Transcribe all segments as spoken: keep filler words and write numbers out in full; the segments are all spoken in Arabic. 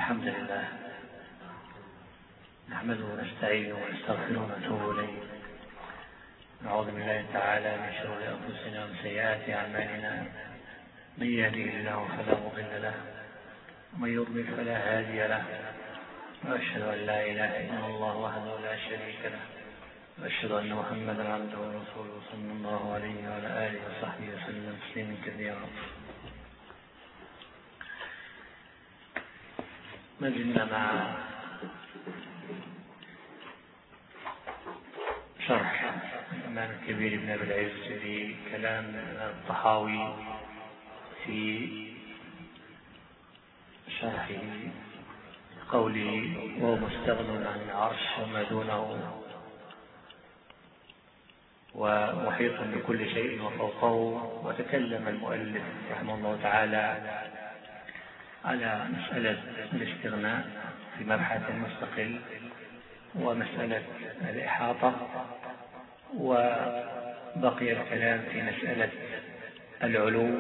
الحمد لله نحمده ونستعينه ونستغفره ونتوب إليه. نعوذ بالله تعالى من شرور أنفسنا ومن سيئات أعمالنا، من يهده الله فلا مضل له ومن يضلل فلا هادي له، وأشهد أن لا إله إلا الله وحده لا شريك له، وأشهد أن محمدا عبده ورسوله صلى الله عليه وعلى آله وصحبه وسلم تسليما كثيرا. ما زلنا مع شرح الإمام الكبير ابن أبي العز لكلام الطحاوي في شرحه قوله وهو مستغن عن العرش وما دونه ومحيط بكل شيء وفوقه. وتكلم المؤلف رحمه الله تعالى على مسألة الاستغناء في مبحث مستقل ومسألة الإحاطة، وبقي الكلام في مسألة العلو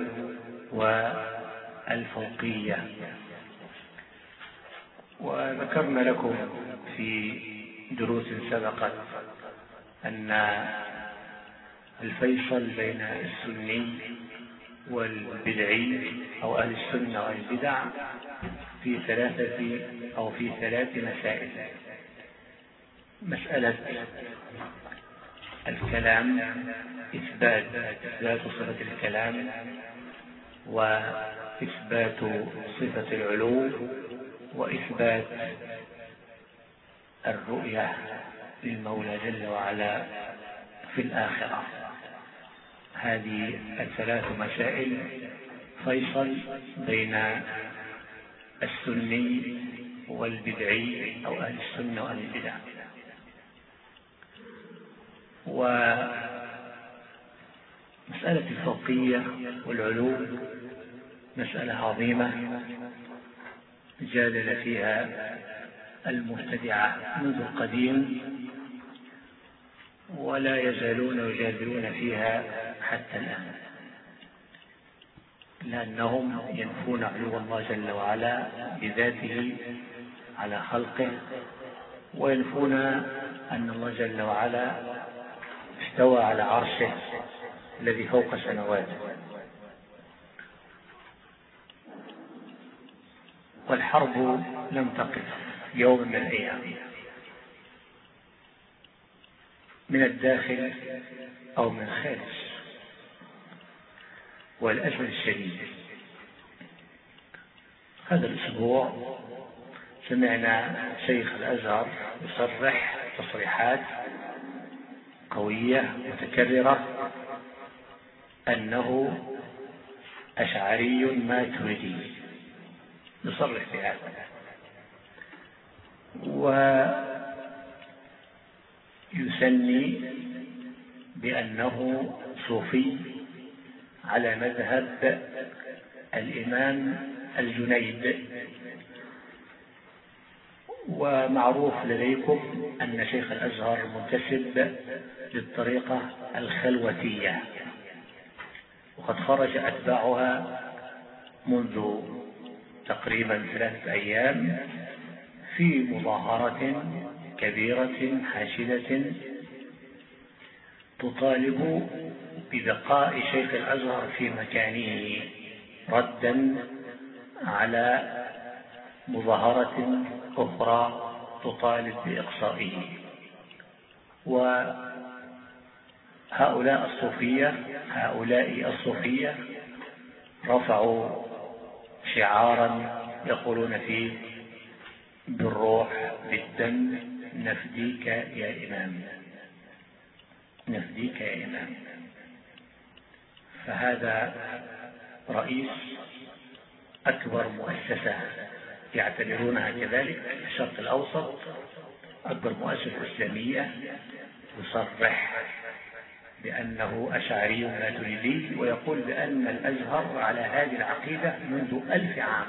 والفوقية. وذكرنا لكم في دروس سبقت أن الفيصل بين السني والبدعي أو أهل السنة والبدع في ثلاثة أو في ثلاث مسائل: مسألة الكلام، إثبات إثبات صفة الكلام، وإثبات صفة العلو، وإثبات الرؤية للمولى جل وعلا في الآخرة. هذه الثلاث مسائل فيصل بين السني والبدعي أو أهل السنة وأهل البدع. ومسألة الفوقية والعلو مسألة عظيمة جادل فيها المبتدعة منذ القديم، ولا يزالون يجادلون فيها حتى الآن، لأنهم ينفون علو الله جل وعلا بذاته على خلقه، وينفون أن الله جل وعلا استوى على عرشه الذي فوق سماواته. والحرب لم تقف يوم من الأيام من الداخل أو من الخارج. والأسف الشديد هذا الأسبوع سمعنا شيخ الأزهر يصرح تصريحات قوية متكررة أنه أشعري ماتريدي، يصرح بهذا، ويسمي بأنه صوفي على مذهب الإمام الجنيد. ومعروف لديكم أن شيخ الأزهر منتسب للطريقة الخلوتية، وقد خرج أتباعها منذ تقريبا ثلاثة أيام في مظاهرة كبيرة حاشدة تطالب ببقاء شيخ الأزهر في مكانه ردا على مظاهرة أخرى تطالب بإقصائه. وهؤلاء الصوفية هؤلاء الصوفية رفعوا شعارا يقولون فيه بالروح بالدم نفديك يا إمام، نفديك يا إمام. فهذا رئيس أكبر مؤسسة يعتبرونها كذلك في الشرق الأوسط، أكبر مؤسسة إسلامية، يصرح بأنه أشعري ماتريدي، ويقول بأن الأزهر على هذه العقيدة منذ ألف عام.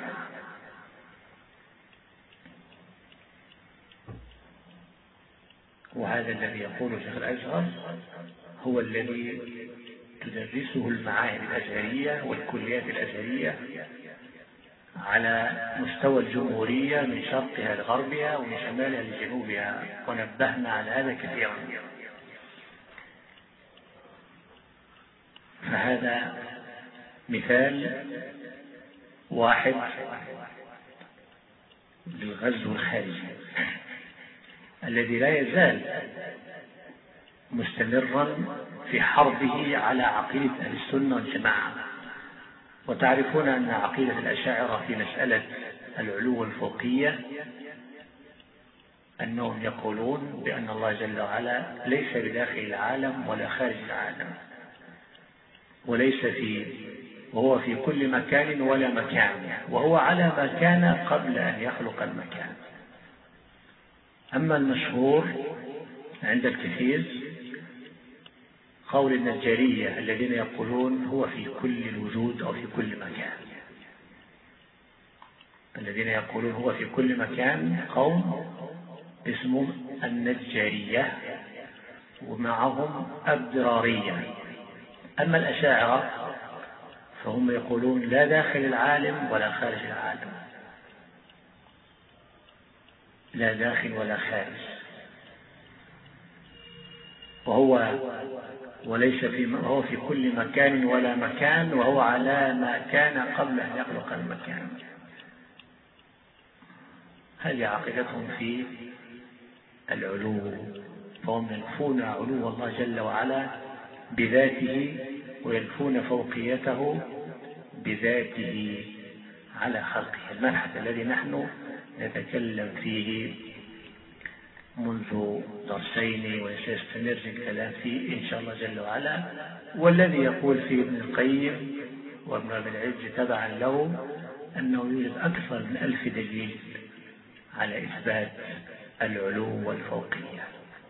وهذا الذي يقول شيخ الأزهر هو الذي تدرسه المعاهد الأزهرية والكليات الأزهرية على مستوى الجمهورية من شرقها لغربها ومن شمالها لجنوبها، ونبهنا على هذا كثيرا. فهذا مثال واحد للغزو الخارجي الذي لا يزال مستمرا في حربه على عقيدة أهل السنة والجماعة. وتعرفون أن عقيدة الأشاعرة في مسألة العلو والفوقية أنهم يقولون بأن الله جل وعلا ليس بداخل العالم ولا خارج العالم، وليس في وهو في كل مكان ولا مكان، وهو على ما كان قبل أن يخلق المكان. أما المشهور عند الكثير قول النجارية الذين يقولون هو في كل الوجود أو في كل مكان. الذين يقولون هو في كل مكان قوم اسمهم النجارية ومعهم الضرارية. أما الأشاعرة فهم يقولون لا داخل العالم ولا خارج العالم، لا داخل ولا خارج، وهو وليس في هو في كل مكان ولا مكان، وهو على ما كان قبل أن يخلق المكان. هذه عقيدتهم في العلو، فهم ينفون علو الله جل وعلا بذاته وينفون فوقيته بذاته على خلقه، المبحث الذي نحن نتكلم فيه منذ درسين وسيستمر الكلام فيه إن شاء الله جل وعلا، والذي يقول فيه ابن القيم وابن أبي العز تبعا له أنه يوجد أكثر من ألف دليل على إثبات العلو والفوقية.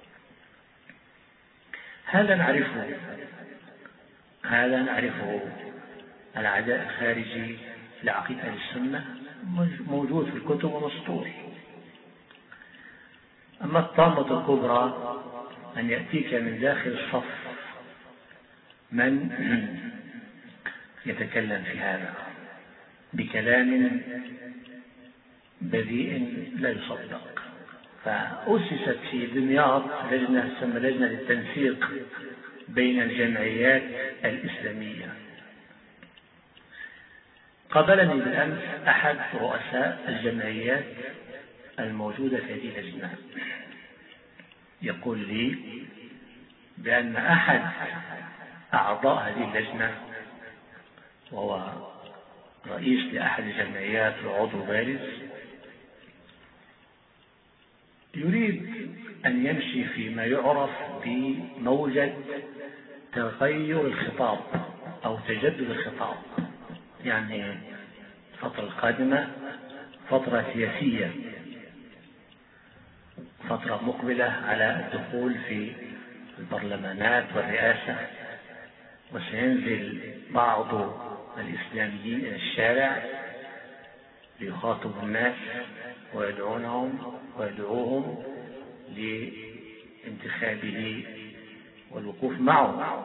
هذا نعرفه هذا نعرفه العداء الخارجي لعقيدة أهل السنة موجود في الكتب ومسطور. أما الطامة الكبرى أن يأتيك من داخل الصف من يتكلم في هذا بكلام بذيء لا يصدق. فأسست في دمياط لجنة تسمى لجنة للتنسيق بين الجمعيات الإسلامية. قابلني بالأمس أحد رؤساء الجمعيات الموجودة في هذه اللجنة يقول لي بأن أحد أعضاء هذه اللجنة وهو رئيس لأحد الجمعيات وعضو بارز يريد أن يمشي فيما يعرف بموجة تغير الخطاب أو تجدد الخطاب، يعني الفترة القادمة فترة سياسية، فترة مقبلة على الدخول في البرلمانات والرئاسة، وسينزل بعض الإسلاميين إلى الشارع ليخاطبوا الناس ويدعونهم ويدعوهم لانتخابه والوقوف معه.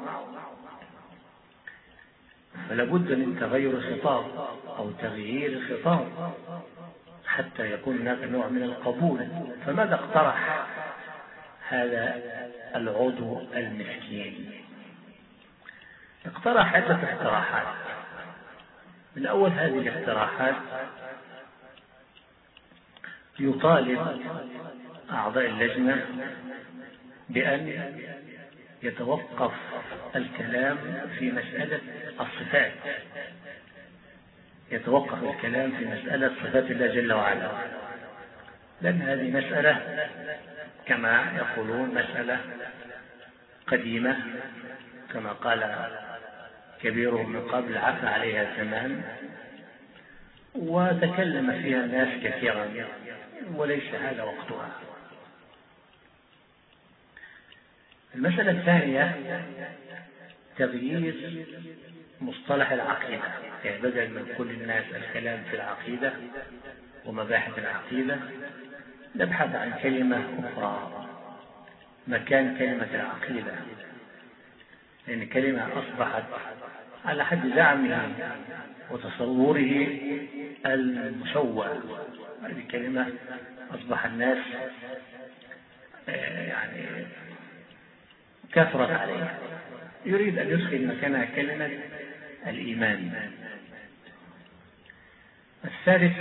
فلا بد من تغير الخطاب أو تغيير الخطاب حتى يكون هناك نوع من القبول. فماذا اقترح هذا العضو المسكين؟ اقترح عدة اقتراحات. من أول هذه الاقتراحات يطالب أعضاء اللجنة بأن يتوقف الكلام في مسألة الصفات، يتوقف الكلام في مسألة صفات الله جل وعلا، لأن هذه مسألة كما يقولون مسألة قديمة، كما قال كبيرهم من قبل عفى عليها الزمان وتكلم فيها الناس كثيرا وليس هذا وقتها. المسألة الثانية تغيير مصطلح العقيدة، يعني بدل من كل الناس الكلام في العقيدة ومباحث العقيدة نبحث عن كلمة أخرى مكان كلمة العقيدة، لأن كلمة أصبحت على حد زعمه وتصوره المشوه. هذه الكلمة أصبح الناس يعني كثرت عليها، يريد أن يدخل مكانها كلمة الإيمان. الثالث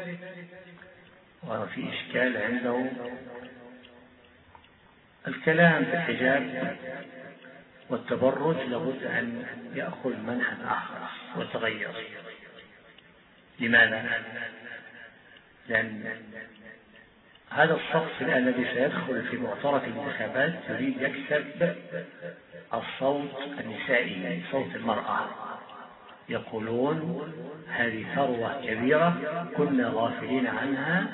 وفي إشكال عنده الكلام في الحجاب والتبرج لابد أن يأخذ منحا آخر وتغير. لماذا؟ لأن هذا الصف الذي سيدخل في معترك الانتخابات يريد يكسب الصوت النسائي، صوت المرأة. يقولون هذه ثروة كبيرة كنا غافلين عنها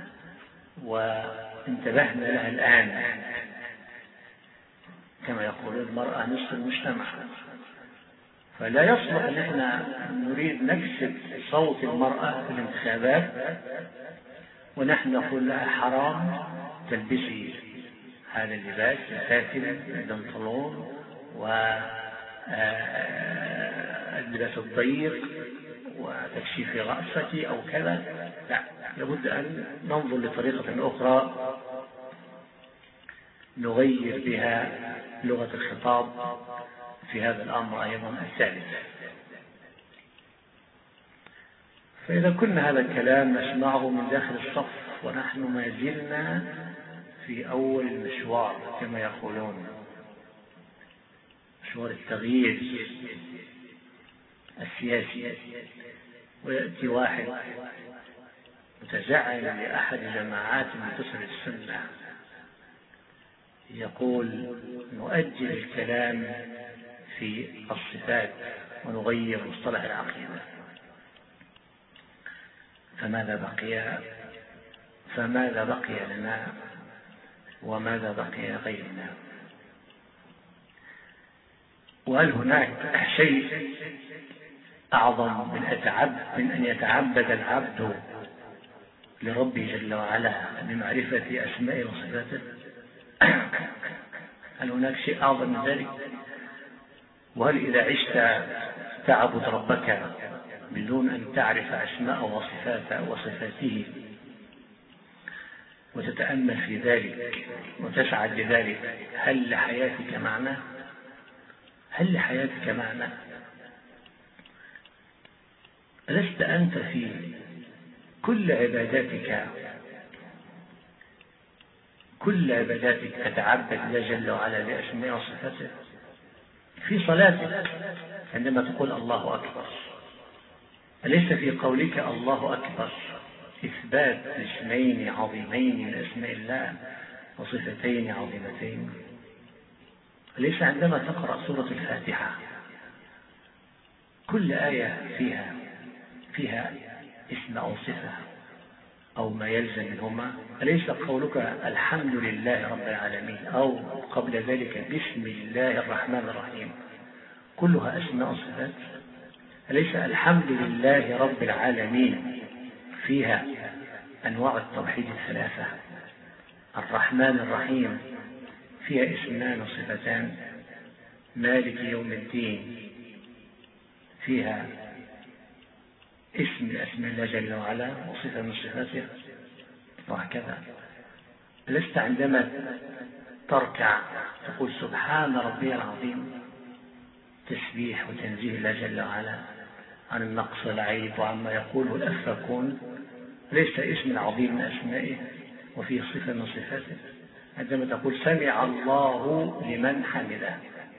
وانتبهنا لها الآن، كما يقولون المرأة نصف المجتمع. فلا يصلح أن احنا نريد نكسب صوت المرأة في الانتخابات ونحن نقول لها حرام تلبسي هذا اللباس الفاتن البنطلون واللباس الضيق وتكشيف رأسك أو كذا. لا، لابد أن ننظر لطريقة أخرى نغير بها لغة الخطاب في هذا الأمر أيضا الثالث. فإذا كنا هذا الكلام نسمعه من داخل الصف ونحن ما زلنا في أول المشوار كما يقولون، مشوار التغيير السياسي، ويأتي واحد متزعم لأحد جماعات منتصر السنة يقول نؤجل الكلام في الصفات ونغير مصطلح العقيدة. فماذا بقي فماذا بقي لنا وماذا بقي لغيرنا؟ وهل هناك شيء أعظم من, أتعب من أن يتعبد العبد لربه جل وعلا بمعرفة أسمائه وصفاته؟ هل هناك شيء أعظم من ذلك؟ وهل إذا عشت تعبد ربك بدون أن تعرف أسماءه وصفاته وصفاته وتتأمل في ذلك وتسعد لذلك، هل لحياتك معنى؟ هل لحياتك معنى؟ ألست أنت في كل عباداتك كل عباداتك تتعبد الله جل وعلا بأسماء وصفاته؟ في صلاتك عندما تقول الله أكبر أليس في قولك الله أكبر إثبات اسمين عظيمين من أسماء الله وصفتين عظيمتين؟ أليس عندما تقرأ سورة الفاتحة كل آية فيها فيها اسم أو صفة أو ما يلزم منهما؟ أليس قولك الحمد لله رب العالمين أو قبل ذلك بسم الله الرحمن الرحيم كلها أسماء وصفات؟ أليس الحمد لله رب العالمين فيها أنواع التوحيد الثلاثة؟ الرحمن الرحيم فيها اسمان وصفتان، مالك يوم الدين فيها اسم من أسماء الله جل وعلا وصفة من صفاته، وهكذا. لست عندما تركع تقول سبحان ربي العظيم تسبيح وتنزيه الله جل وعلا عن النقص والعيب وعما يقوله الأفاكون، ليس اسم عظيم من أسمائه وفيه صفة من صفاته؟ عندما تقول سمع الله لمن حمده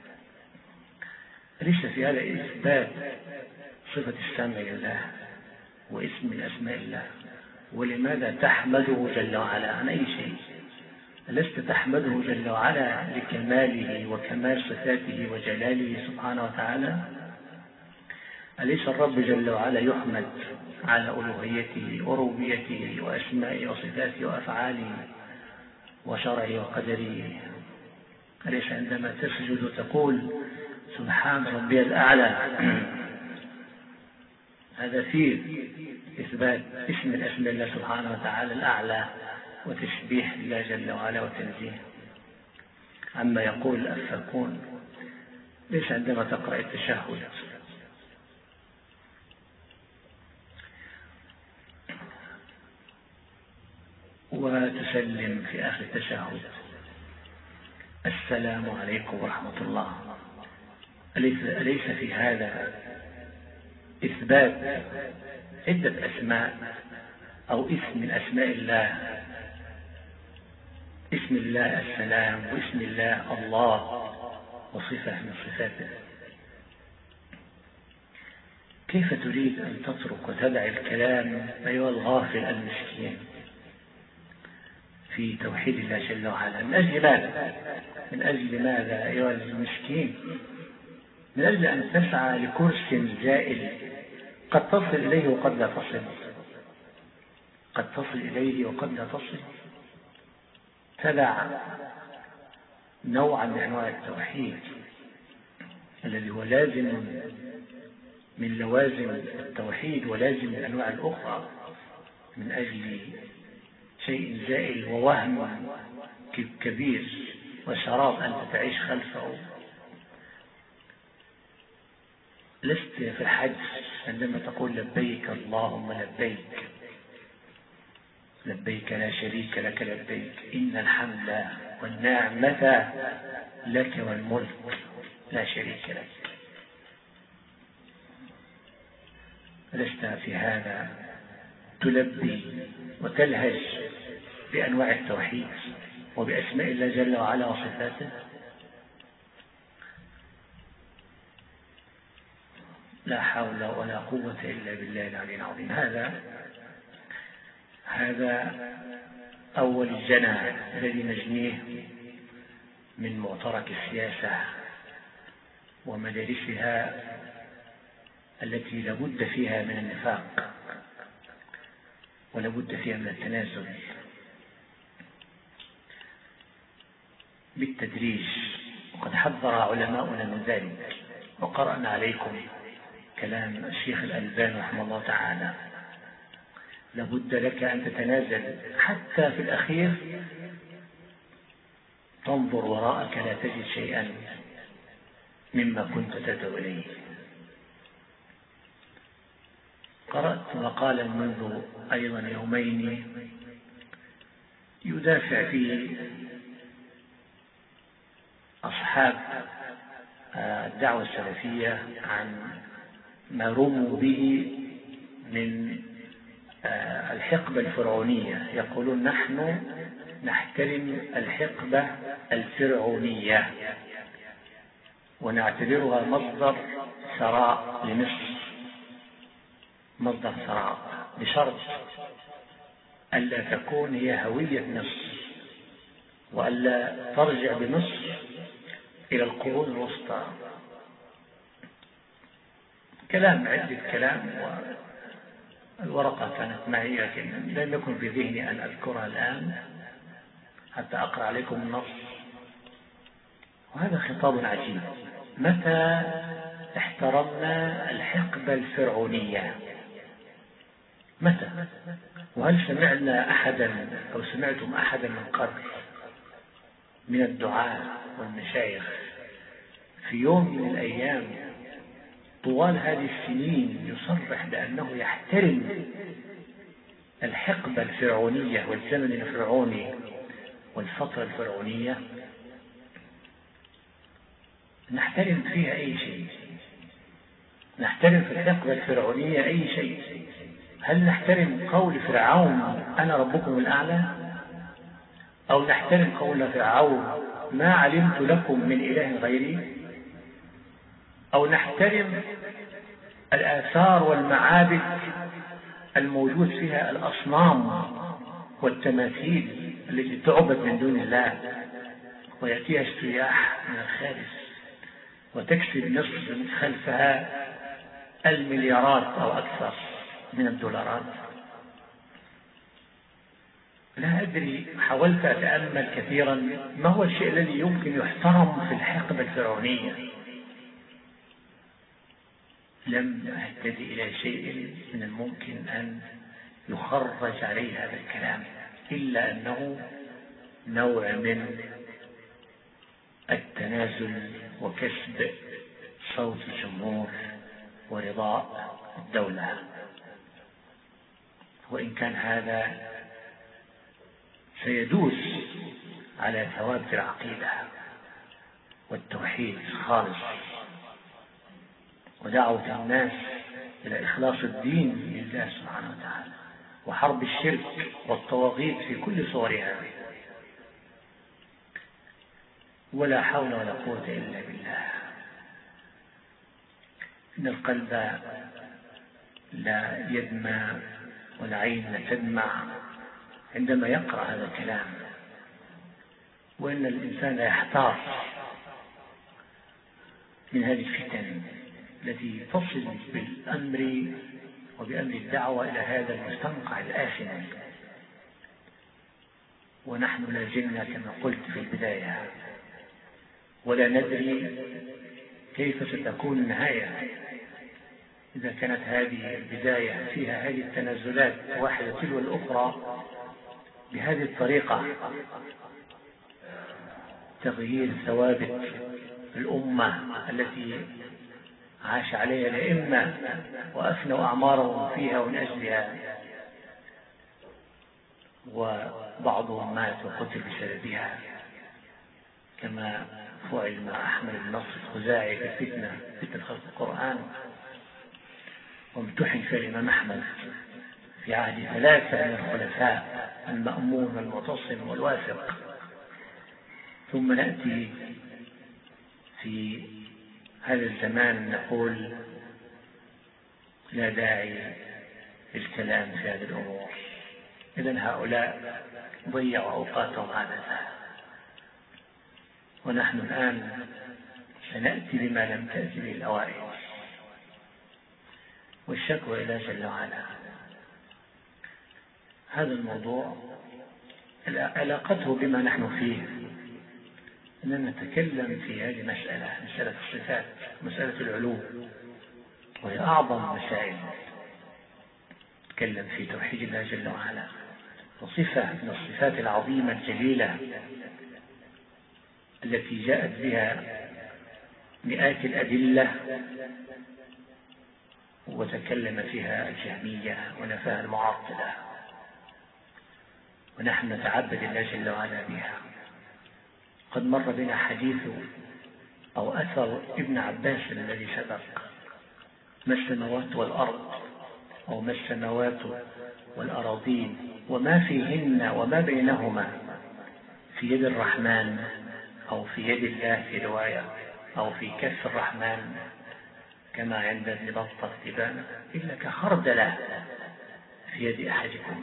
ليس في هذا إثبات صفة السمع لله واسم من أسماء الله؟ ولماذا تحمده جل وعلا عن أي شيء؟ ألست تحمده جل وعلا لكماله وكمال صفاته وجلاله سبحانه وتعالى؟ أليس الرب جل وعلا يحمد على ألوهيته وربوبيته وأسمائه وصفاته وأفعاله وشرعه وقدره؟ أليس عندما تسجد تقول سبحان ربي الأعلى هذا فيه إثبات اسم من أسماء الله سبحانه وتعالى الأعلى وتسبيح الله جل وعلا وتنزيه عما يقول الأفاكون؟ ليس عندما تقرأ التشهد وتسلم في آخر التشهد السلام عليكم ورحمة الله. أليس في هذا إثبات عدة أسماء أو اسم من أسماء الله؟ اسم الله السلام، واسم الله الله، وصفة من صفاته. كيف تريد أن تترك وتدع الكلام أيها الغافل المسكين في توحيد الله جل وعلا؟ من أجل ماذا؟ من أجل ماذا أيها المسكين؟ من أجل أن تسعى لكرسي زائل قد تصل إليه وقد لا تصل، قد تصل إليه وقد لا تصل. تدع نوعا من أنواع التوحيد الذي هو لازم من لوازم التوحيد ولازم من أنواع الأخرى من أجل شيء زائل ووهم كبير وشراب أنت تعيش خلفه. لست في الحج عندما تقول لبيك اللهم لبيك، لبيك لا شريك لك لبيك إن الحمد والنعمة لك والملك لا شريك لك. لست في هذا تلبي وتلهج بأنواع التوحيد وبأسماء الله جل وعلا وصفاته؟ لا حول ولا قوة إلا بالله العلي العظيم. هذا هذا أول الجنى الذي نجنيه من معترك السياسة ومدارسها التي لابد فيها من النفاق ولابد فيها من التنازل بالتدريج. وقد حذر علماؤنا من ذلك، وقرأنا عليكم كلام الشيخ الألباني رحمه الله تعالى. لابد لك أن تتنازل حتى في الأخير تنظر وراءك لا تجد شيئا مما كنت تدعو إليه. قرأت مقالا منذ أيضا يومين يدافع فيه أصحاب الدعوة السلفية عن ما رموا به من الحقبة الفرعونية. يقولون نحن نحترم الحقبة الفرعونية ونعتبرها مصدر ثراء لمصر، مصدر ثراء، بشرط ألا تكون هي هوية مصر وألا ترجع بمصر إلى القرون الوسطى. كلام عدة كلام، والورقة كانت معي لكن لم يكن في ذهني أن أذكرها الآن حتى أقرأ عليكم النص. وهذا خطاب عجيب. متى احترمنا الحقبة الفرعونية؟ متى؟ وهل سمعنا أحدا أو سمعتم أحدا من قبل من الدعاة والمشايخ في يوم من الأيام طوال هذه السنين يصرح بأنه يحترم الحقبة الفرعونية والزمن الفرعوني والفترة الفرعونية؟ نحترم فيها أي شيء، نحترم في الحقبة الفرعونية أي شيء. هل نحترم قول فرعون أنا ربكم الأعلى، أو نحترم قول فرعون ما علمت لكم من إله غيري، أو نحترم الآثار والمعابد الموجود فيها الأصنام والتماثيل التي تعبد من دون الله ويأتيها السياح من الخارج وتكسب مصر من خلفها المليارات أو أكثر من الدولارات؟ لا أدري، حاولت أتأمل كثيرا ما هو الشيء الذي يمكن يحترم في الحقبة الفرعونية. لم أهتدي إلى شيء من الممكن أن يخرج عليه هذا الكلام، إلا أنه نوع من التنازل وكسب صوت الجمهور ورضاء الدولة. وإن كان هذا سيدوس على ثوابت العقيدة والتوحيد الخالص ودعوة الناس إلى إخلاص الدين لله سبحانه وتعالى وحرب الشرك والطواغيت في كل صورها. ولا حول ولا قوة إلا بالله. إن القلب لا يدمع والعين لا تدمع عندما يقرأ هذا الكلام، وإن الإنسان لا يحتار من هذه الفتن التي تصل بالأمر وبأمر الدعوة إلى هذا المستنقع الآثم. ونحن لا زلنا كما قلت في البداية ولا ندري كيف ستكون النهاية إذا كانت هذه البداية فيها هذه التنازلات واحدة تلو الأخرى بهذه الطريقة، تغيير ثوابت الأمة التي عاش عليها الأئمة وأفنوا أعمارهم فيها ومن أجلها، وبعضهم مات وقتل بسببها كما فعل مع أحمد بن نصر الخزاعي في فتنة فتنة خلق القرآن، وامتحن في الإمام أحمد في عهد ثلاثة من الخلفاء المأمون والمعتصم والواثق. ثم نأتي في هذا الزمان نقول لا داعي للكلام في هذه الأمور، إذن هؤلاء ضيعوا أوقاتهم عبثا، ونحن الآن سنأتي بما لم تأتي به الأوائل، والشكوى إلى جل وعلا. هذا الموضوع علاقته بما نحن فيه أننا نتكلم في هذه المسألة، مسألة الصفات، مسألة العلو، وهي أعظم مسائل. نتكلم في توحيد الله جل وعلا، وصفة من الصفات العظيمة الجليلة التي جاءت بها مئات الأدلة وتكلم فيها الجهمية ونفاها المعطلة، ونحن نتعبد الله جل وعلا بها. قد مر بنا حديث أو أثر ابن عباس الذي سبق: ما السماوات والأرض، أو ما السماوات والأراضين وما فيهن وما بينهما في يد الرحمن، أو في يد الله في رواية، أو في كف الرحمن كما عند ابن بطة التبانة، إلا كخردلة في يد أحدكم.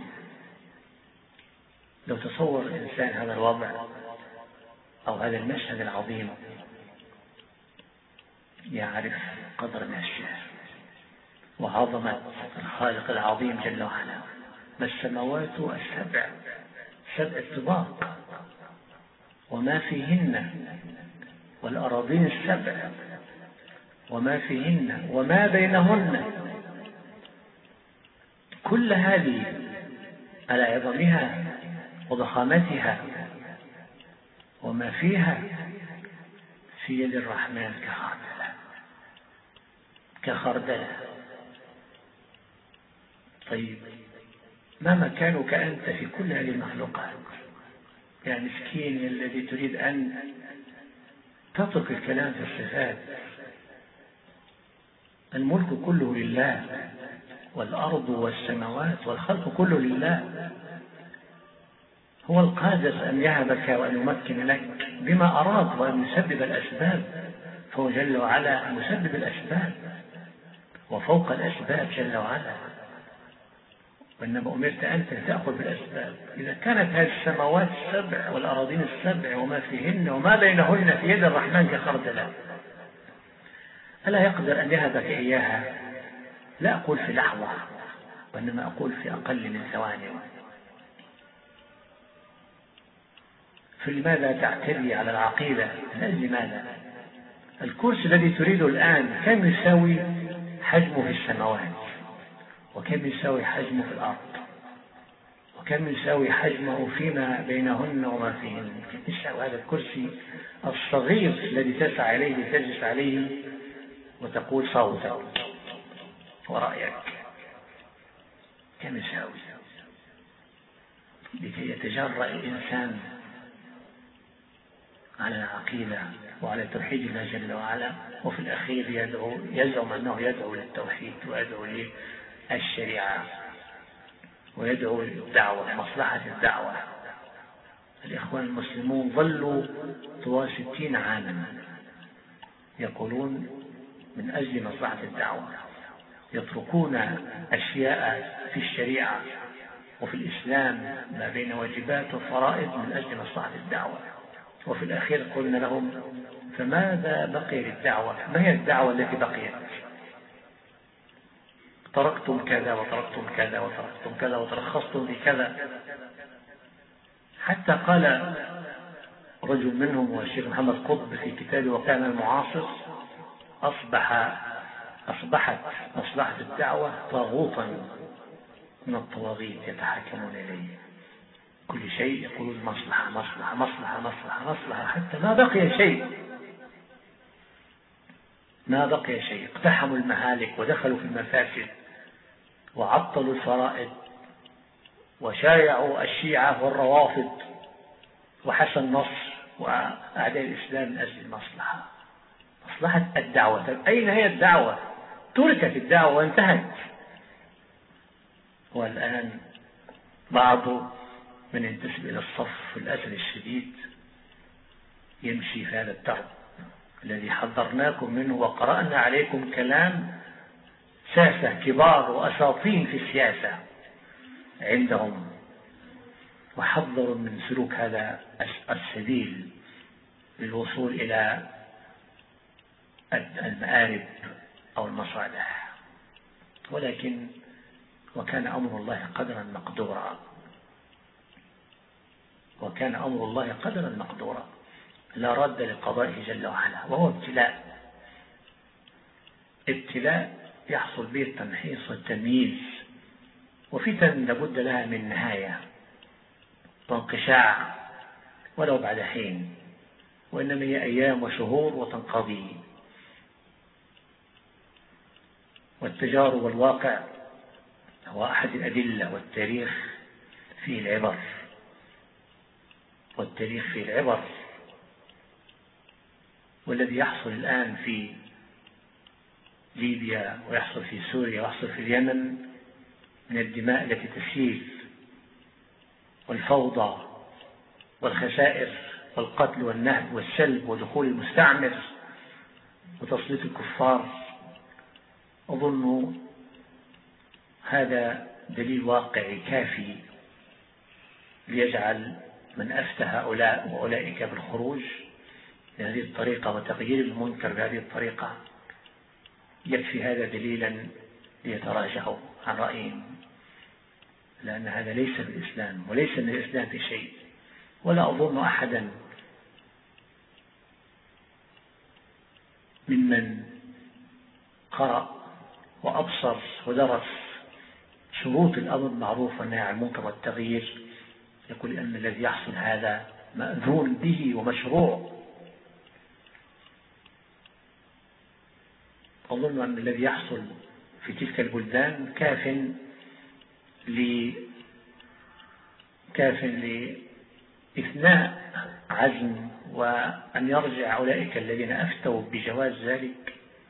لو تصور الإنسان هذا الوضع أو هذا المشهد العظيم يعرف قدر نفسه وعظمة الخالق العظيم جل وعلا. ما السماوات السبع، سبع طباق، وما فيهن، والأراضين السبع وما فيهن وما بينهن، كل هذه على عظمها وضخامتها وما فيها في يد الرحمن كخردلة كخردلة. طيب ما مكانك أنت في كل هذه المخلوقات يا مسكين الذي تريد أن تترك الكلام في الصفات؟ الملك كله لله، والأرض والسماوات والخلق كله لله. هو القادر أن يهبك وأن يمكن لك بما أراد وأن يسبب الأسباب، فهو جل وعلا مسبب الأسباب وفوق الأسباب جل وعلا، وإنما أمرت أنت تأخذ بالأسباب. إذا كانت هذه السماوات السبع والأراضين السبع وما فيهن وما بينهن في يد الرحمن كخردلة، ألا يقدر أن يهبك إياها؟ لا أقول في لحظة، وإنما أقول في أقل من ثواني. فلماذا تعتدي على العقيدة؟ لماذا؟ الكرسي الذي تريده الآن كم يساوي حجمه في السماوات، وكم يساوي حجمه في الأرض، وكم يساوي حجمه فيما بينهن وما فيهن؟ كم يساوي هذا الكرسي الصغير الذي تسعى عليه تجلس عليه وتقول صوتك ورأيك؟ كم يساوي؟ لكي يتجرأ الإنسان على العقيدة وعلى توحيد الله جل وعلا، وفي الأخير يدعو يزعم أنه يدعو للتوحيد ويدعو للشريعة ويدعو للدعوة، مصلحة الدعوة. الإخوان المسلمون ظلوا طوال ستين عاما يقولون من أجل مصلحة الدعوة، يتركون أشياء في الشريعة وفي الإسلام ما بين واجبات وفرائض من أجل مصلحة الدعوة. وفي الأخير قلنا لهم: فماذا بقي للدعوة؟ ما هي الدعوة التي بقيت؟ تركتم كذا وتركتم كذا وتركتم كذا وترخصتم بكذا. حتى قال رجل منهم والشيخ محمد قطب في كتابه وكان المعاصر: أصبح أصبحت مصلحة الدعوة طاغوتا من الطواغيت يتحاكمون إليه، كل شيء يقولون مصلحة مصلحة مصلحة مصلحة مصلحة، حتى ما بقي شيء ما بقي شيء اقتحموا المهالك ودخلوا في المفاسد وعطلوا الفرائض وشايعوا الشيعة والروافض وحسن نصر وأعداء الإسلام من أجل المصلحة، مصلحة الدعوة. أين هي الدعوة؟ تركت الدعوة وانتهت. والآن بعض من ينتسب إلى الصف الأسد الشديد يمشي في هذا الدرب الذي حذرناكم منه وقرأنا عليكم كلام ساسة كبار وأساطين في السياسة عندهم، وحذروا من سلوك هذا السبيل للوصول إلى المآرب أو المصالح. ولكن وكان أمر الله قدرا مقدورا، وكان أمر الله قدرا مقدورا لا رد لقضائه جل وعلا، وهو ابتلاء ابتلاء يحصل به التمحيص والتمييز. وفتن لابد لها من نهاية وانقشاع ولو بعد حين، وإنما هي أيام وشهور وتنقضي. والتجارب والواقع هو أحد الأدلة، والتاريخ فيه العبر والتاريخ فيه العبر. والذي يحصل الآن في ليبيا ويحصل في سوريا ويحصل في اليمن من الدماء التي تسيل والفوضى والخسائر والقتل والنهب والسلب ودخول المستعمر وتسليط الكفار، أظن هذا دليل واقعي كافي ليجعل من أفتى هؤلاء وأولئك بالخروج بهذه الطريقة وتغيير المنكر بهذه الطريقة، يكفي هذا دليلا ليتراجعوا عن رأيهم، لأن هذا ليس بالإسلام وليس من الإسلام في شيء. ولا أظن أحدا ممن قرأ وأبصر ودرس شروط الأمر بالمعروف والنهي عن المنكر والتغيير يقول أن الذي يحصل هذا مأذون به ومشروع. أظن أن الذي يحصل في تلك البلدان كاف ل كاف لإثناء عزم وأن يرجع أولئك الذين أفتوا بجواز ذلك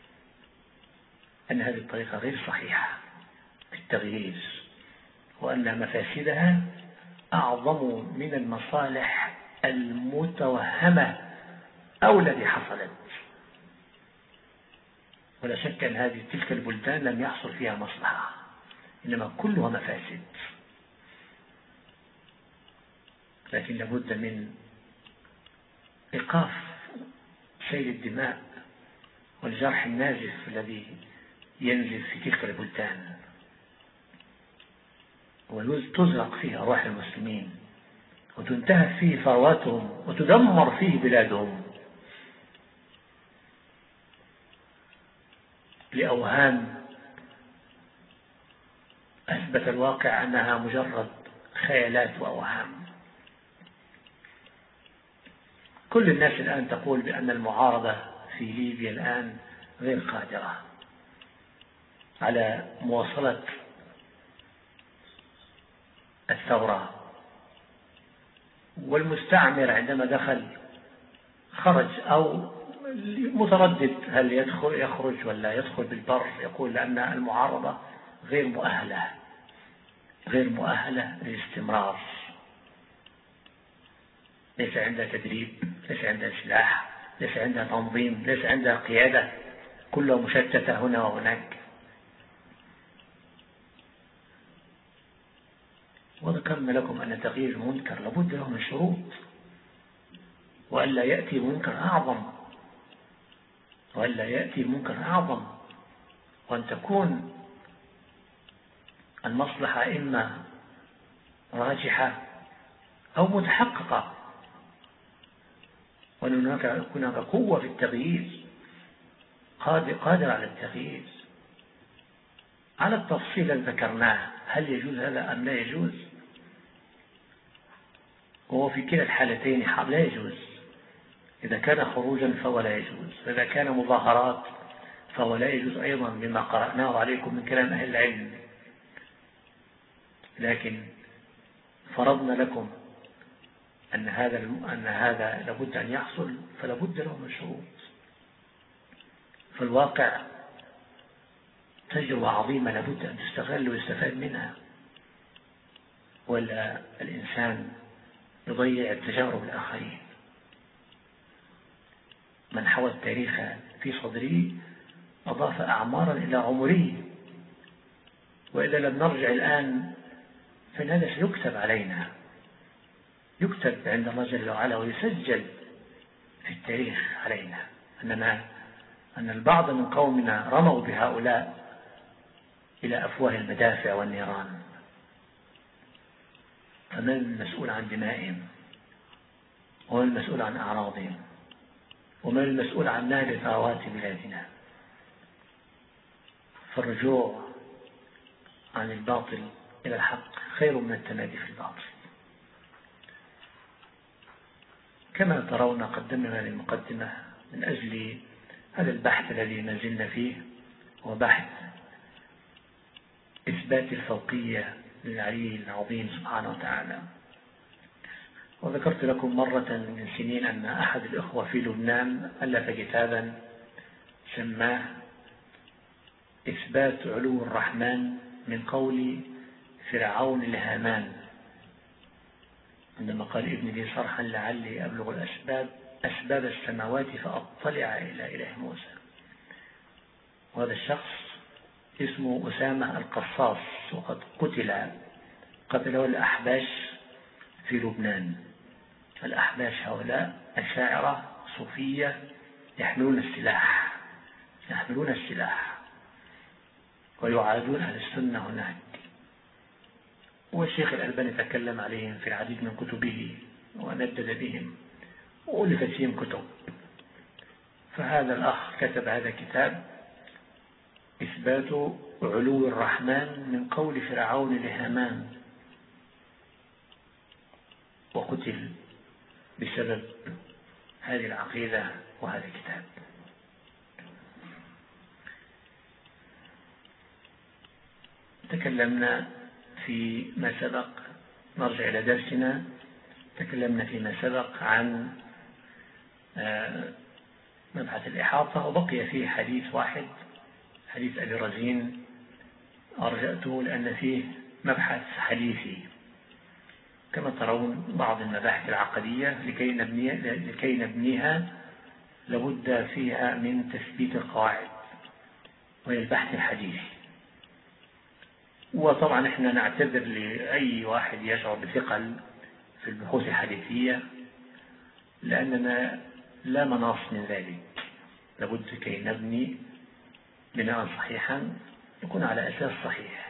أن هذه الطريقة غير صحيحة في التغيير، وأن مفاسدها أعظم من المصالح المتوهمة أو التي حصلت. ولا شك أن هذه تلك البلدان لم يحصل فيها مصلحة، إنما كلها مفاسد. لكن لابد من إيقاف سيل الدماء والجرح النازف الذي ينزل في تلك البلدان، وتزرق فيه أرواح المسلمين وتنتهك فيه ثرواتهم وتدمر فيه بلادهم لأوهام أثبت الواقع أنها مجرد خيالات وأوهام. كل الناس الآن تقول بأن المعارضة في ليبيا الآن غير قادرة على مواصلة الثورة والمستعمر عندما دخل خرج أو متردد هل يدخل يخرج ولا يدخل بالبر، يقول لأن المعارضة غير مؤهلة غير مؤهلة للاستمرار، ليس عندها تدريب، ليس عندها سلاح، ليس عندها تنظيم، ليس عندها قيادة، كلها مشتتة هنا وهناك. وذكرنا لكم أن تغيير المنكر لابد له من شروط، وألا يأتي منكر أعظم وألا يأتي منكر أعظم وأن تكون المصلحة إما راجحة أو متحققة، وأن هناك هناك قوة في التغيير، قادر على التغيير. على التفصيل الذي ذكرناه، هل يجوز هذا أم لا يجوز؟ وهو في كلا الحالتين لا يجوز. إذا كان خروجا فهو لا يجوز، وإذا كان مظاهرات فهو لا يجوز أيضا بما قرأناه عليكم من كلام أهل العلم. لكن فرضنا لكم أن هذا أن هذا لابد أن يحصل، فلا بد له من شروط. فالواقع تجربة عظيمة لابد أن تستغل ويستفاد منها، ولا الإنسان يضيع التجارب الآخرين. من حوى التاريخ في صدره أضاف أعمارا إلى عمره، وإذا لم نرجع الآن فإن هذا سيكتب علينا، يكتب عند الله جل وعلا ويسجل في التاريخ علينا أننا أن البعض من قومنا رموا بهؤلاء إلى أفواه المدافع والنيران، فمن المسؤول عن دمائهم، ومن المسؤول عن أعراضهم، ومن المسؤول عن نهب ثروات بلادنا؟ فالرجوع عن الباطل إلى الحق خير من التمادي في الباطل. كما ترون قدمنا هذه المقدمة من أجل هذا البحث الذي ما زلنا فيه، هو بحث إثبات الفوقية للعلي العظيم سبحانه وتعالى. وذكرت لكم مرة من سنين أن أحد الإخوة في لبنان ألف كتابا سماه إثبات علو الرحمن من قول فرعون لهامان، عندما قال ابن لي صرحا لعلي أبلغ الأسباب أسباب السماوات فأطلع إلى إله موسى. وهذا الشخص اسمه أسامة القصاص، وقد قتل قتله الأحباش في لبنان. الأحباش هؤلاء أشاعرة صوفية يحملون السلاح يحملون السلاح ويعادون أهل السنة هناك، والشيخ الألباني تكلم عليهم في العديد من كتبه وندد بهم وألفت فيهم كتب. فهذا الأخ كتب هذا الكتاب إثبات علو الرحمن من قول فرعون لهامان، وقتل بسبب هذه العقيدة وهذا الكتاب. تكلمنا في ما سبق، نرجع إلى درسنا، تكلمنا فيما سبق عن مبحث الإحاطة، وبقي فيه حديث واحد، حديث أبي رزين أرجأته لأن فيه مبحث حديثي. كما ترون بعض المباحث العقدية لكي نبنيها, لكي نبنيها لابد فيها من تثبيت القواعد، وهي البحث الحديثي. وطبعا احنا نعتذر لأي واحد يشعر بثقل في البحوث الحديثية، لأننا لا مناص من ذلك، لابد كي نبني بناء صحيحا يكون على أساس صحيح،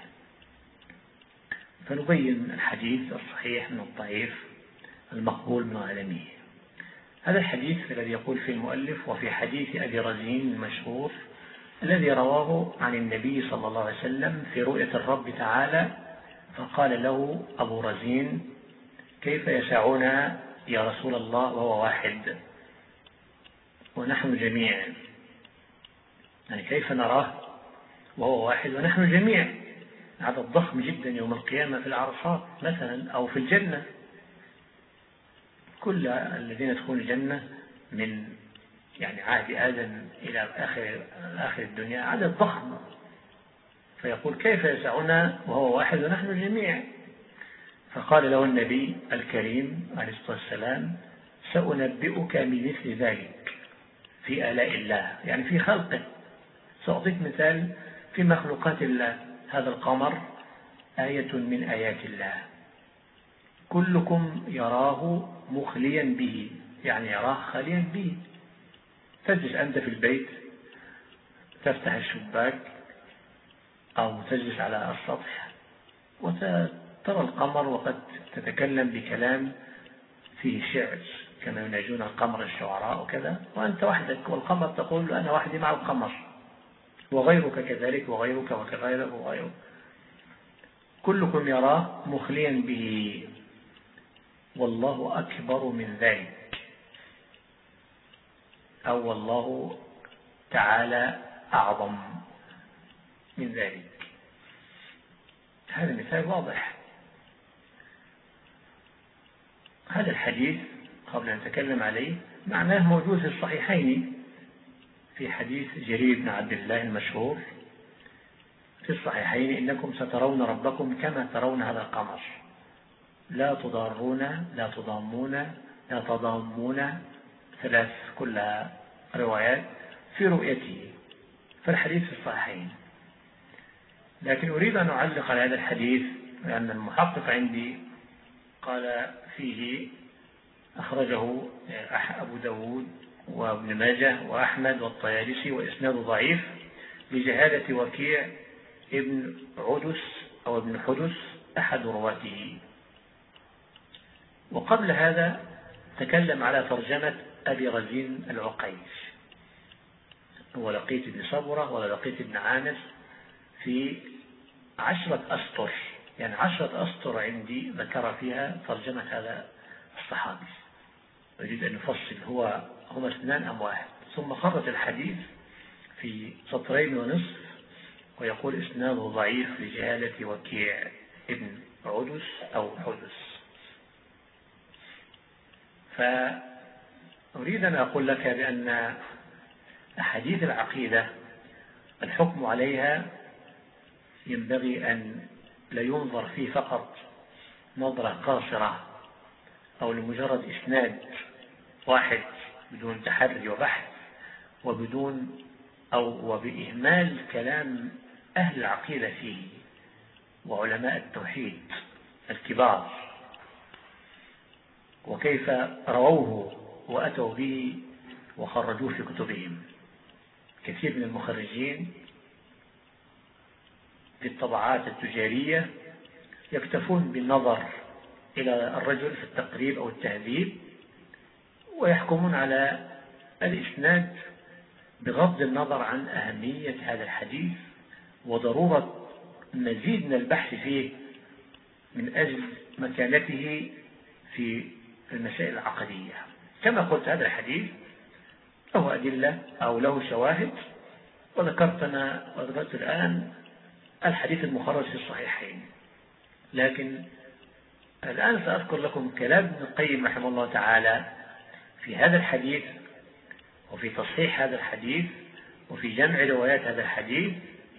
فنبين الحديث الصحيح من الضعيف، المقبول من عالمه. هذا الحديث الذي يقول فيه المؤلف: وفي حديث أبي رزين المشهور الذي رواه عن النبي صلى الله عليه وسلم في رؤية الرب تعالى، فقال له أبو رزين: كيف يسعنا يا رسول الله وهو واحد ونحن جميع؟ يعني كيف نراه وهو واحد ونحن جميع؟ عدد ضخم جدا يوم القيامة في العرصات مثلا أو في الجنة. كل الذين يدخلون الجنة من يعني عهد آدم إلى آخر آخر الدنيا عدد ضخم، فيقول كيف يسعنا وهو واحد ونحن الجميع؟ فقال له النبي الكريم عليه الصلاة والسلام سأنبئك بمثل ذلك في آلاء الله، يعني في خلقه. سأعطيك مثال في مخلوقات الله. هذا القمر آية من آيات الله، كلكم يراه مخليا به، يعني يراه خاليا به. تجلس أنت في البيت تفتح الشباك أو تجلس على السطح وترى القمر وقد تتكلم بكلام فيه شعر كما يناجون القمر الشعراء وكذا، وأنت وحدك والقمر تقول أنا وحدي مع القمر، وغيرك كذلك وغيرك وكغيرك وغيرك، كلكم يراه مخليا به والله أكبر من ذلك، أو والله تعالى أعظم من ذلك. هذا مثال واضح. هذا الحديث قبل أن نتكلم عليه معناه موجود في الصحيحين، في حديث جرير بن عبد الله المشهور في الصحيحين إنكم سترون ربكم كما ترون هذا القمر لا تضارون لا تضامون لا تضامون، ثلاث كلها روايات في رؤيته، فالحديث في الصحيحين. لكن أريد أن أعلق على هذا الحديث لأن المحقق عندي قال فيه أخرجه أبو داود وابن ماجه وأحمد والطيالسي وإسناد ضعيف لجهالة وكيع ابن عدس أو ابن حدس أحد رواته. وقبل هذا تكلم على ترجمة أبي رزين العقيش ولقيت بن صبرة ولقيت بن عانس في عشرة أسطر، يعني عشرة أسطر عندي ذكر فيها ترجمة هذا الصحابي. أريد أن نفصل هو هما اثنان أم واحد، ثم خرج الحديث في سطرين ونصف ويقول إسناده ضعيف لجهالة وكيع ابن عدس أو حدس. فأريد أن أقول لك بأن أحاديث العقيدة الحكم عليها ينبغي أن لا ينظر فيه فقط نظرة قاصرة أو لمجرد إسناد واحد بدون تحري وبحث وبدون أو وبإهمال كلام أهل العقيدة فيه وعلماء التوحيد الكبار وكيف رووه وأتوا به وخرجوه في كتبهم. كثير من المخرجين في الطبعات التجارية يكتفون بالنظر إلى الرجل في التقريب أو التهذيب ويحكمون على الإسناد بغض النظر عن أهمية هذا الحديث وضرورة مزيد من البحث فيه من أجل مكانته في المسائل العقدية. كما قلت هذا الحديث له أدلة أو له شواهد، وذكرت أنا وذكرت الآن الحديث المخرج في الصحيحين، لكن الآن سأذكر لكم كلام ابن القيم رحمه الله تعالى في هذا الحديث وفي تصحيح هذا الحديث وفي جمع روايات هذا الحديث،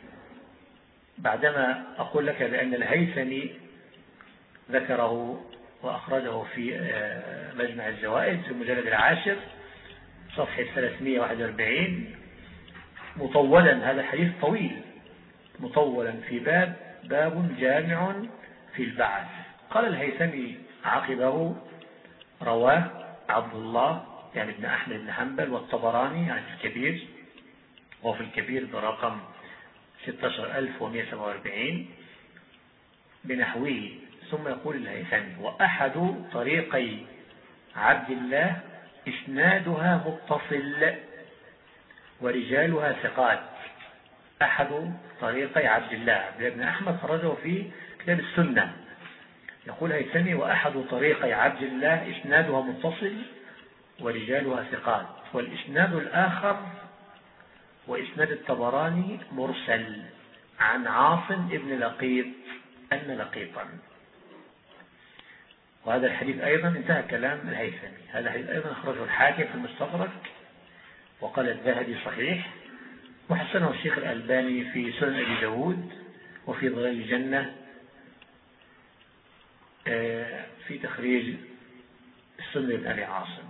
بعدما أقول لك بأن الهيثمي ذكره وأخرجه في مجمع الزوائد في المجلد العاشر صفحة ثلاثمائة وواحد وأربعين مطولا. هذا الحديث طويل مطولا في باب باب جامع في البعث. قال الهيثمي عقبه رواه عبد الله يعني ابن أحمد بن حنبل والطبراني يعني في الكبير، وفي الكبير برقم ستة عشر ألف ومئة وسبعة وأربعين بنحوه. ثم يقول الهيثمي وأحد طريقي عبد الله إسنادها متصل ورجالها ثقات. أحد طريقي عبد الله عبد الله بن أحمد خرجه في كتاب السنة. يقول الهيثمي وأحد طريقي عبد الله إسنادها متصل ورجالها ثقات، والإسناد الآخر وإسناد الطبراني مرسل عن عاصم ابن لقيط أن لقيطا. وهذا الحديث أيضا انتهى كلام الهيثمي، هذا الحديث أيضا أخرجه الحاكم في المستدرك وقال الذهبي صحيح، وحسنه الشيخ الألباني في سنن أبي داود وفي ظلال الجنة في تخريج السنن ابن أبي عاصم.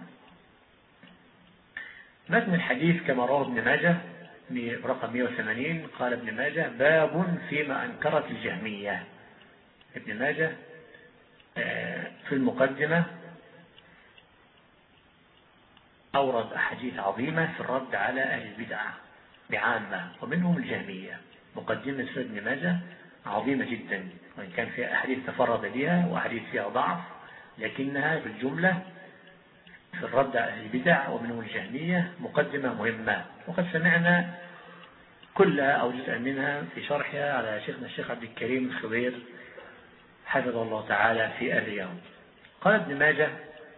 متن الحديث كما رواه ابن ماجه رقم مئة وثمانين، قال ابن ماجه باب فيما أنكرت الجهمية. ابن ماجه في المقدمة أورد أحاديث عظيمة في الرد على أهل البدعة بعامة ومنهم الجهمية. مقدمة سنن ابن ماجه عظيمة جدا، وإن كان فيها أحاديث تفرد بها وأحاديث فيها ضعف، لكنها في الجملة في الرد على أهل البدع ومنهم الجهمية مقدمة مهمة، وقد سمعنا كلها أو جزءا منها في شرحها على شيخنا الشيخ عبد الكريم الخضير حفظه الله تعالى في الرياض. قال ابن ماجه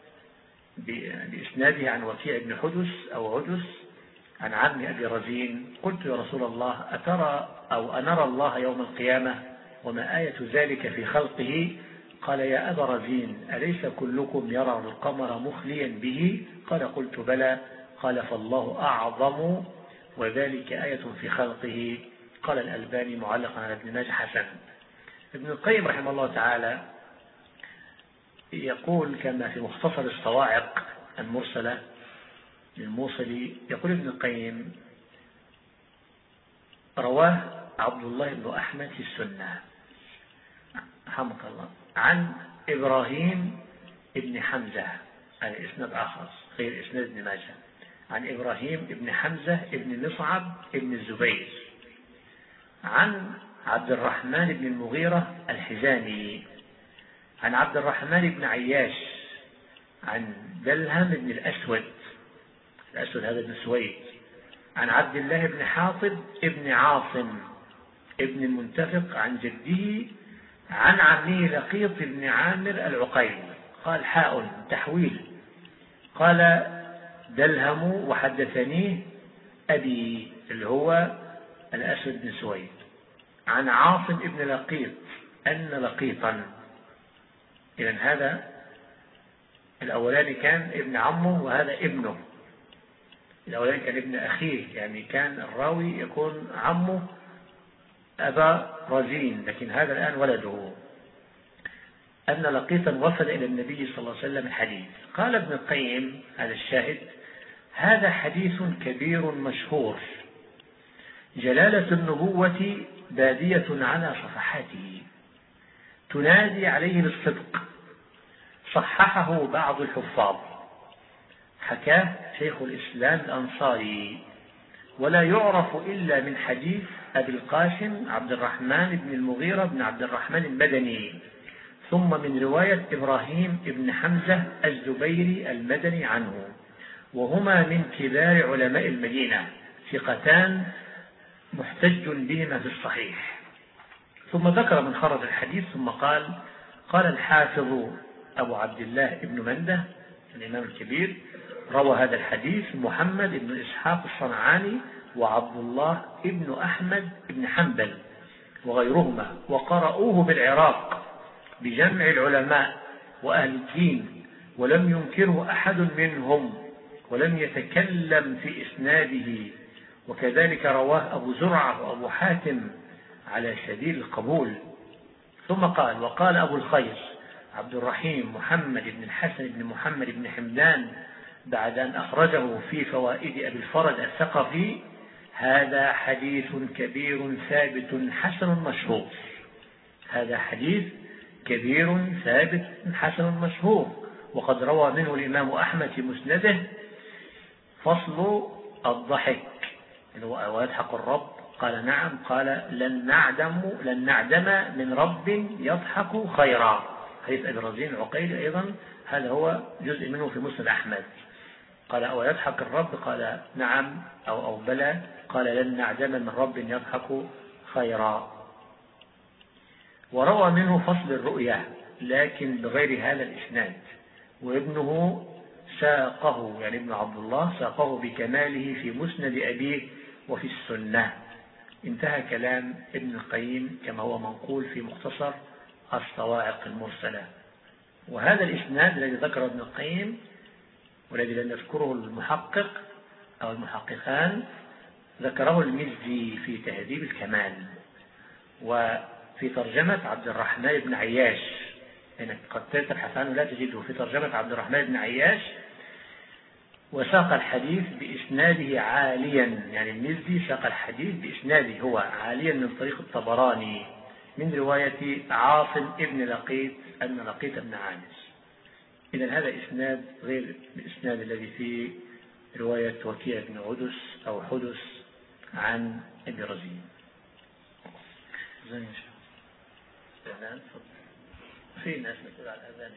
بإسناده عن وكيع بن حدث أو عدس عن عم أبي رزين: قلت يا رسول الله أترى أو أنرى الله يوم القيامة وما آية ذلك في خلقه؟ قال يا أبا رزين أليس كلكم يرى القمر مخليا به؟ قال قلت بلى. قال فالله أعظم وذلك آية في خلقه. قال الألباني معلقا على ابن ماجه حسن. ابن القيم رحمه الله تعالى يقول كما في مختصر الصواعق المرسلة للموصلي، يقول ابن القيم رواه عبد الله بن أحمد في السنة رحمك الله عن إبراهيم ابن حمزة على إسناد آخر غير إسناد ابن ماجه، عن إبراهيم ابن حمزة ابن مصعب ابن الزبير عن عبد الرحمن بن المغيرة الحزامي عن عبد الرحمن بن عياش عن دلهم بن الأسود الأسود هذا بن سويد عن عبد الله بن حاطب ابن عاصم ابن المنتفق عن جده عن عمه لقيط بن عامر العقيل. قال حاء تحويل. قال دلهم وحدثنيه أبي اللي هو الأسود بن سويد عن عاصم ابن لقيط أن لقيطا. إذن هذا الأولاني كان ابن عمه وهذا ابنه. الأولاني كان ابن أخيه، يعني كان الراوي يكون عمه أبا رزين، لكن هذا الآن ولده. أن لقيطا وفد إلى النبي صلى الله عليه وسلم الحديث. قال ابن القيم هذا الشاهد: هذا حديث كبير مشهور، جلالة النبوة بادية على صفحاته، تنادي عليه بالصدق، صححه بعض الحفاظ، حكاه شيخ الإسلام الأنصاري، ولا يعرف إلا من حديث أبي القاسم عبد الرحمن بن المغيرة بن عبد الرحمن المدني، ثم من رواية إبراهيم بن حمزة الزبيري المدني عنه، وهما من كبار علماء المدينة ثقتان محتج بهما في الصحيح. ثم ذكر من خرج الحديث ثم قال: قال الحافظ أبو عبد الله بن منده الإمام الكبير: روى هذا الحديث محمد بن إسحاق الصنعاني وعبد الله بن أحمد بن حنبل وغيرهما، وقرأوه بالعراق بجمع العلماء وأهل الدين، ولم ينكره أحد منهم ولم يتكلم في إسناده، وكذلك رواه أبو زرعة وأبو حاتم على سبيل القبول. ثم قال: وقال أبو الخير عبد الرحيم محمد بن الحسن بن محمد بن حمدان بعد أن أخرجه في فوائد أبي الفرج الثقفي: هذا حديث كبير ثابت حسن مشهور. هذا حديث كبير ثابت حسن مشهور، وقد روى منه الإمام أحمد في مسنده: فصل الضحك ويضحك الرب. قال نعم. قال لن نعدم لن نعدم من رب يضحك خيرا. حديث أبي رزين العقيلي أيضا هذا هو جزء منه في مسند أحمد. قال أو يضحك الرب؟ قال نعم أو أو بلى. قال لن نعدم من رب يضحك خيرا. وروى منه فصل الرؤيا لكن بغير هذا الإسناد، وابنه ساقه يعني ابن عبد الله ساقه بكماله في مسند أبيه وفي السنة. انتهى كلام ابن القيم كما هو منقول في مختصر الصواعق المرسلة. وهذا الإسناد الذي ذكره ابن القيم والذي لم يذكره المحقق أو المحققان ذكره المزي في تهذيب الكمال وفي ترجمة عبد الرحمن بن عياش، يعني قد تبحث عنه لا تجده في ترجمة عبد الرحمن بن عياش، وساق الحديث بإسناده عاليا، يعني المزي ساق الحديث بإسناده هو عاليا من طريق الطبراني من رواية عاصم ابن لقيط أن لقيط بن عانس. إذن هذا إسناد غير الإسناد الذي في رواية وكيع بن عدس أو حدس عن ابن رزين. في ناس مثل على الأذان.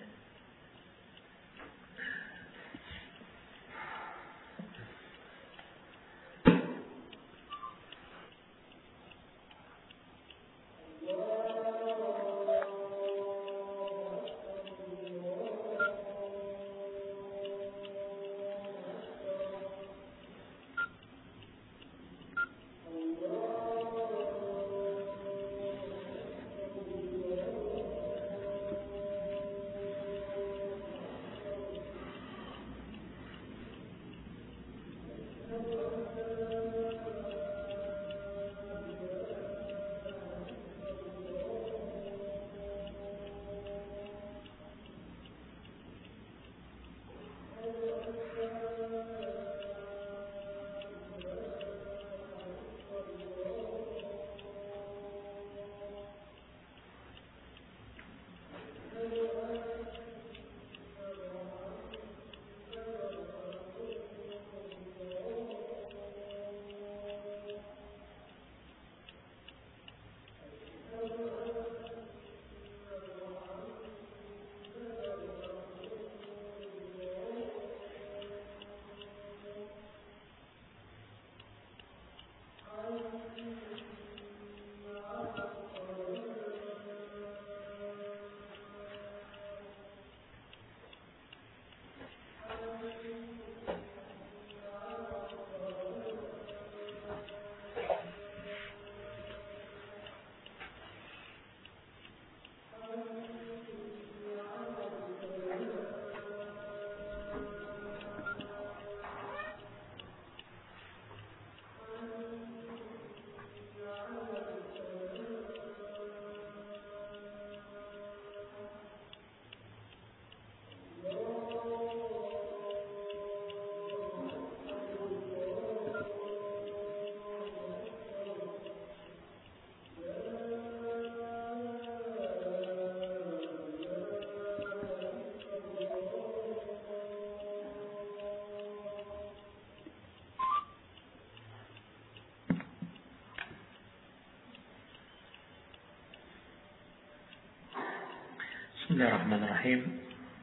بسم الله الرحمن الرحيم.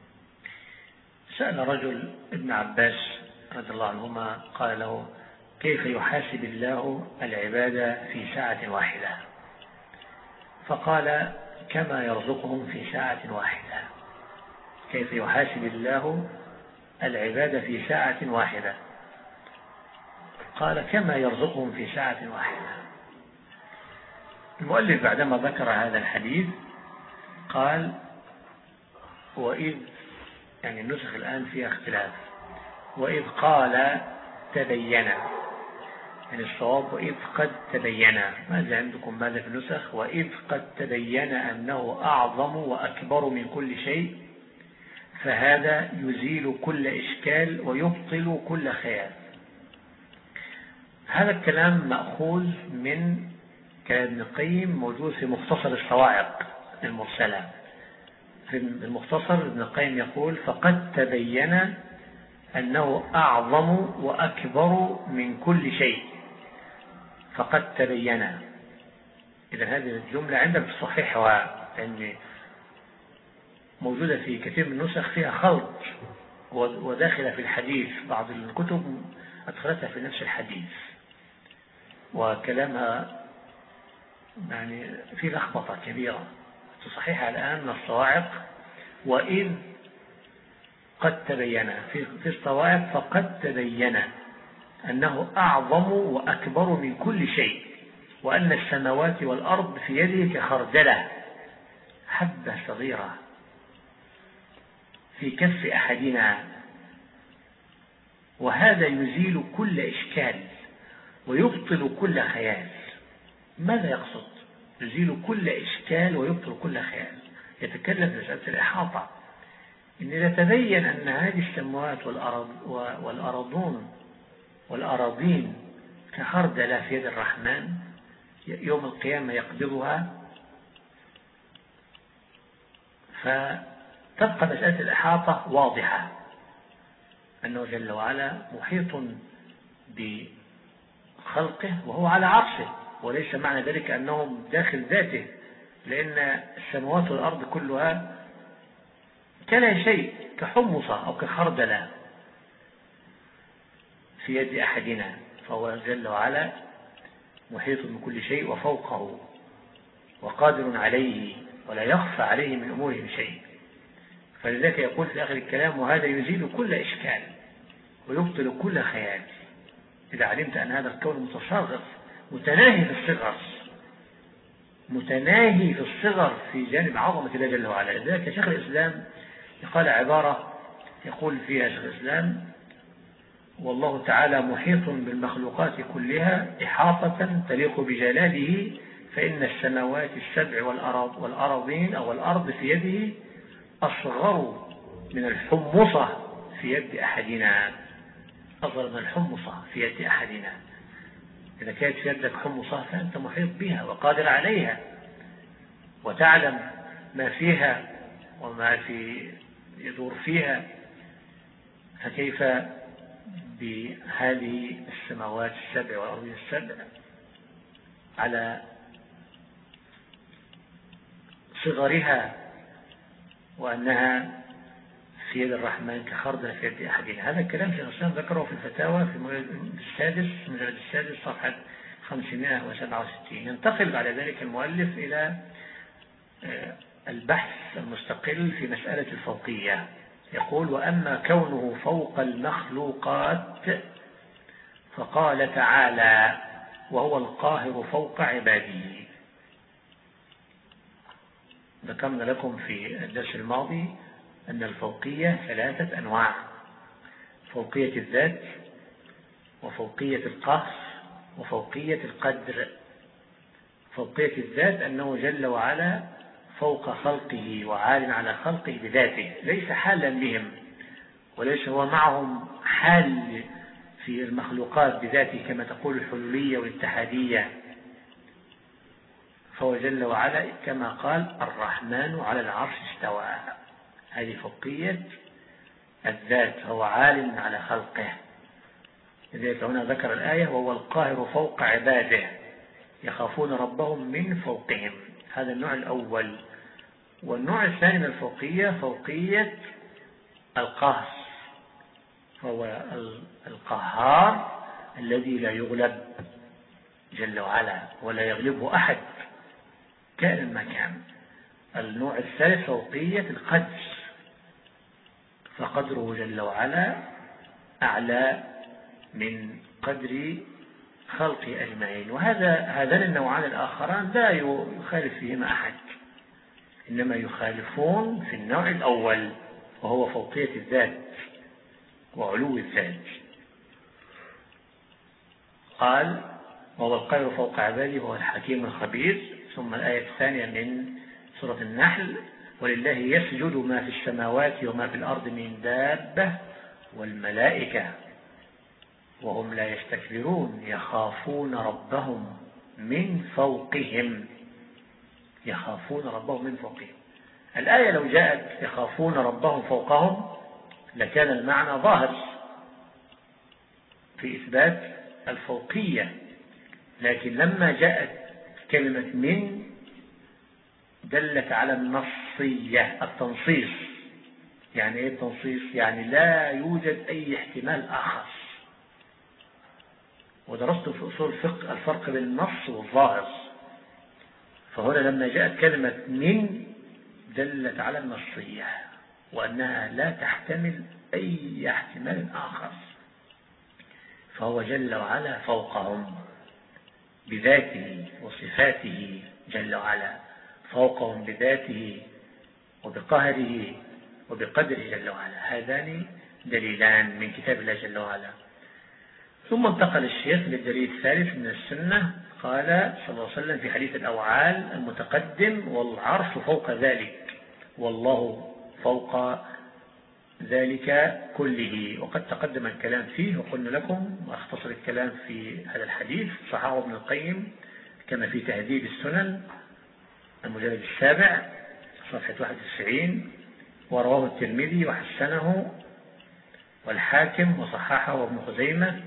سأل رجل ابن عباس رضي الله عنهما قال له: كيف يحاسب الله العباد في ساعة واحدة؟ فقال: كما يرزقهم في ساعة واحدة. كيف يحاسب الله العباد في ساعة واحدة؟ قال: كما يرزقهم في ساعة واحدة. المؤلف بعدما ذكر هذا الحديث قال: وإذ، يعني النسخ الآن فيها اختلاف، وإذ قال تبين، يعني الصواب وإذ قد تبين. ماذا عندكم ماذا في النسخ؟ وإذ قد تبين أنه أعظم وأكبر من كل شيء، فهذا يزيل كل إشكال ويبطل كل خيال. هذا الكلام مأخوذ من كلام ابن القيم موجود في مختصر الصواعق المرسلة. في المختصر ابن القيم يقول: فقد تبين أنه أعظم وأكبر من كل شيء. فقد تبين. إذا هذه الجملة عندنا في الصحيح، لأن موجودة في كثير من النسخ فيها خلط وداخلة في الحديث. بعض الكتب أدخلتها في نفس الحديث وكلامها يعني في لخبطة كبيرة. تصحيح الآن من الصواعق وإذ قد تبين، في الصواعق فقد تبين أنه أعظم وأكبر من كل شيء، وأن السماوات والأرض في يده كخردلة، حبة صغيرة. في كف أحدنا، وهذا يزيل كل إشكال ويبطل كل خيال. ماذا يقصد؟ يزيل كل إشكال ويبطل كل خيال. يتكلم في مسألة الإحاطة، إن إذا تبين أن هذه السماوات والأرضون والأراضين كخردلة في يد الرحمن يوم القيامة يقبضها، فتبقى مسألة الإحاطة واضحة، أنه جل وعلا محيط بخلقه وهو على عرشه، وليس معنى ذلك أنهم داخل ذاته، لأن السماوات والأرض كلها كلا شيء كحمصة أو كخردلة في يد أحدنا، فهو جل وعلا محيط بكل شيء وفوقه وقادر عليه ولا يخفى عليه من أموره شيء. فلذلك يقول في آخر الكلام: وهذا يزيل كل إشكال ويبطل كل خيال. إذا علمت أن هذا الكون متصرف متناهي في الصغر متناهي في الصغر في جانب عظمة الله جل وعلا. لذلك شيخ الإسلام قال عبارة يقول فيها شيخ الإسلام: والله تعالى محيط بالمخلوقات كلها إحاطة تليق بجلاله، فإن السماوات السبع والأراضين أو الأرض في يده أصغر من الحمصة في يد أحدنا. أصغر من الحمصة في يد أحدنا. إذا كانت في يدك حمصة فأنت محيط بها وقادر عليها وتعلم ما فيها وما في يدور فيها، فكيف بهذه السماوات السبع والأرض السبع على صغرها وأنها في يد الرحمن كخردل في يد أحدنا. هذا الكلام شيخ الإسلام ذكره في الفتاوى في المجلد السادس المجلد السادس صفحة خمسمائة وسبعة وستين. ينتقل بعد ذلك المؤلف إلى البحث المستقل في مسألة الفوقية. يقول: وأما كونه فوق المخلوقات فقال تعالى: وهو القاهر فوق عباده. ذكرنا لكم في الدرس الماضي أن الفوقية ثلاثة أنواع: فوقية الذات وفوقية القهر وفوقية القدر. فوقية الذات أنه جل وعلا فوق خلقه وعال على خلقه بذاته، ليس حالا بهم وليس هو معهم حال في المخلوقات بذاته كما تقول الحلولية والاتحادية. فهو جل وعلا كما قال: الرحمن على العرش استوى. هذه فوقية الذات، هو عال على خلقه. لذلك هنا ذكر الآية: وهو القاهر فوق عباده يخافون ربهم من فوقهم. هذا النوع الأول. والنوع الثاني من الفوقية فوقية القهر، هو القهار الذي لا يغلب جل وعلا ولا يغلبه أحد كائن ما كان. النوع الثالث فوقية القدر، فقدره جل وعلا أعلى من قدر خلق أجمعين. وهذا هذان النوعان الآخران لا يخالف فيهما أحد، إنما يخالفون في النوع الأول وهو فوقية الذات وعلو الذات. قال: وهو القاهر فوق عباده وهو الحكيم الخبير. ثم الآية الثانية من سورة النحل: ولله يسجد ما في السماوات وما في الأرض من دابة والملائكة وهم لا يستكبرون يخافون ربهم من فوقهم. يخافون ربهم من فوقهم. الآية لو جاءت يخافون ربهم فوقهم لكان المعنى ظاهر في إثبات الفوقية، لكن لما جاءت كلمة من دلت على النصية، التنصيص. يعني ايه التنصيص؟ يعني لا يوجد أي احتمال آخر. ودرست في أصول الفقه الفرق بين النص والظاهر، فهنا لما جاءت كلمة من دلت على النصية وأنها لا تحتمل أي احتمال آخر. فهو جل وعلا فوقهم بذاته وصفاته جل وعلا، فوقهم بذاته وبقهره وبقدره جل وعلا. هذان دليلان من كتاب الله جل وعلا. ثم انتقل الشيخ للدليل الثالث من السنة، قال صلى الله عليه وسلم في حديث الأوعال المتقدم: والعرش فوق ذلك والله فوق ذلك كله. وقد تقدم الكلام فيه وقلنا لكم وأختصر الكلام في هذا الحديث. صححه ابن القيم كما في تهذيب السنن المجلد السابع صفحة واحد وتسعين، ورواه الترمذي وحسنه والحاكم وصححه وابن خزيمة.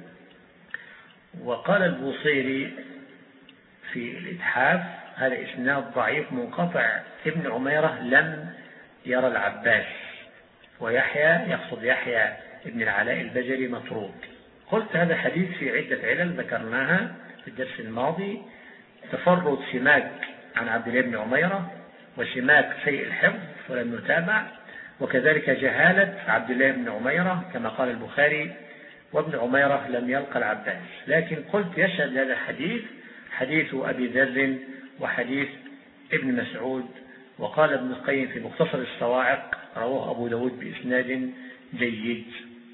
وقال البوصيري في الإتحاف: هذا إسناد ضعيف منقطع، ابن عميرة لم يرى العباس، ويحيى يقصد يحيى ابن العلاء البجلي متروك. قلت هذا حديث في عدة علل ذكرناها في الدرس الماضي: تفرد سماك عن عبد الله بن عميرة، وسماك سيء الحفظ ولم يتابع، وكذلك جهالة عبد الله بن عميرة كما قال البخاري: وابن عميرة لم يلقى العباس. لكن قلت يشهد هذا الحديث حديث أبي ذر وحديث ابن مسعود. وقال ابن القيم في مختصر الصواعق: رواه أبو داود بإسناد جيد.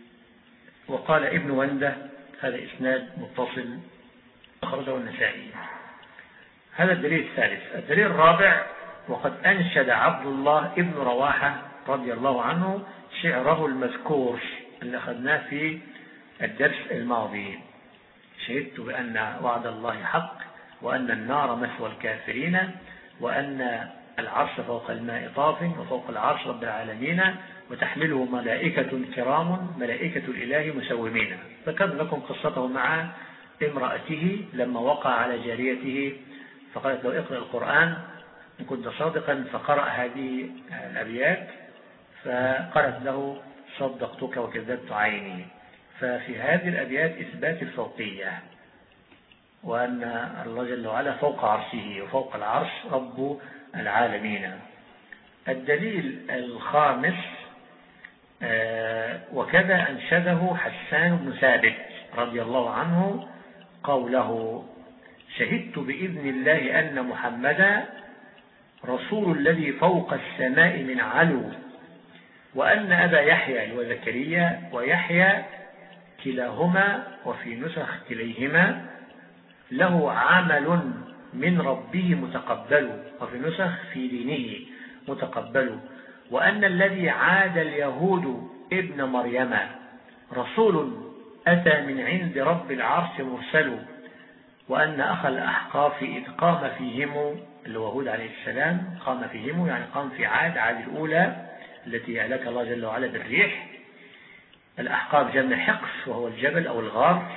وقال ابن وندة: هذا إسناد متصل أخرجه النسائي. هذا الدليل الثالث. الدليل الرابع: وقد أنشد عبد الله ابن رواحة رضي الله عنه شعره المذكور اللي أخذناه في الدرس الماضي: شهدت بأن وعد الله حق، وأن النار مثوى الكافرين، وأن العرش فوق الماء طاف، وفوق العرش رب العالمين، وتحمله ملائكة كرام ملائكة الإله مسومين. ذكرنا لكم قصته مع امرأته لما وقع على جاريته فقالت له: اقرأ القرآن إن كنت صادقا، فقرأ هذه الأبيات فقالت له: صدقتك وكذبت عيني. ففي هذه الأبيات إثبات الفوقية، وأن الله جل وعلا فوق عرشه، وفوق العرش رب العالمين. الدليل الخامس: وكذا أنشده حسان بن ثابت رضي الله عنه قوله: شهدت بإذن الله أن محمدا رسول الذي فوق السماء من علو، وأن أبا يحيى وزكريا ويحيى كلاهما وفي نسخ كليهما له عمل من ربه متقبل، وفي نسخ في دينه متقبل، وأن الذي عاد اليهود ابن مريم رسول أتى من عند رب العرش مرسل، وأن أخ الأحقاف إذ قام فيهم، اللي هو هود عليه السلام، قام فيهم يعني قام في عاد عاد الأولى التي أهلك الله جل وعلا بالريح. الأحقاف جمع حقف وهو الجبل أو الغار.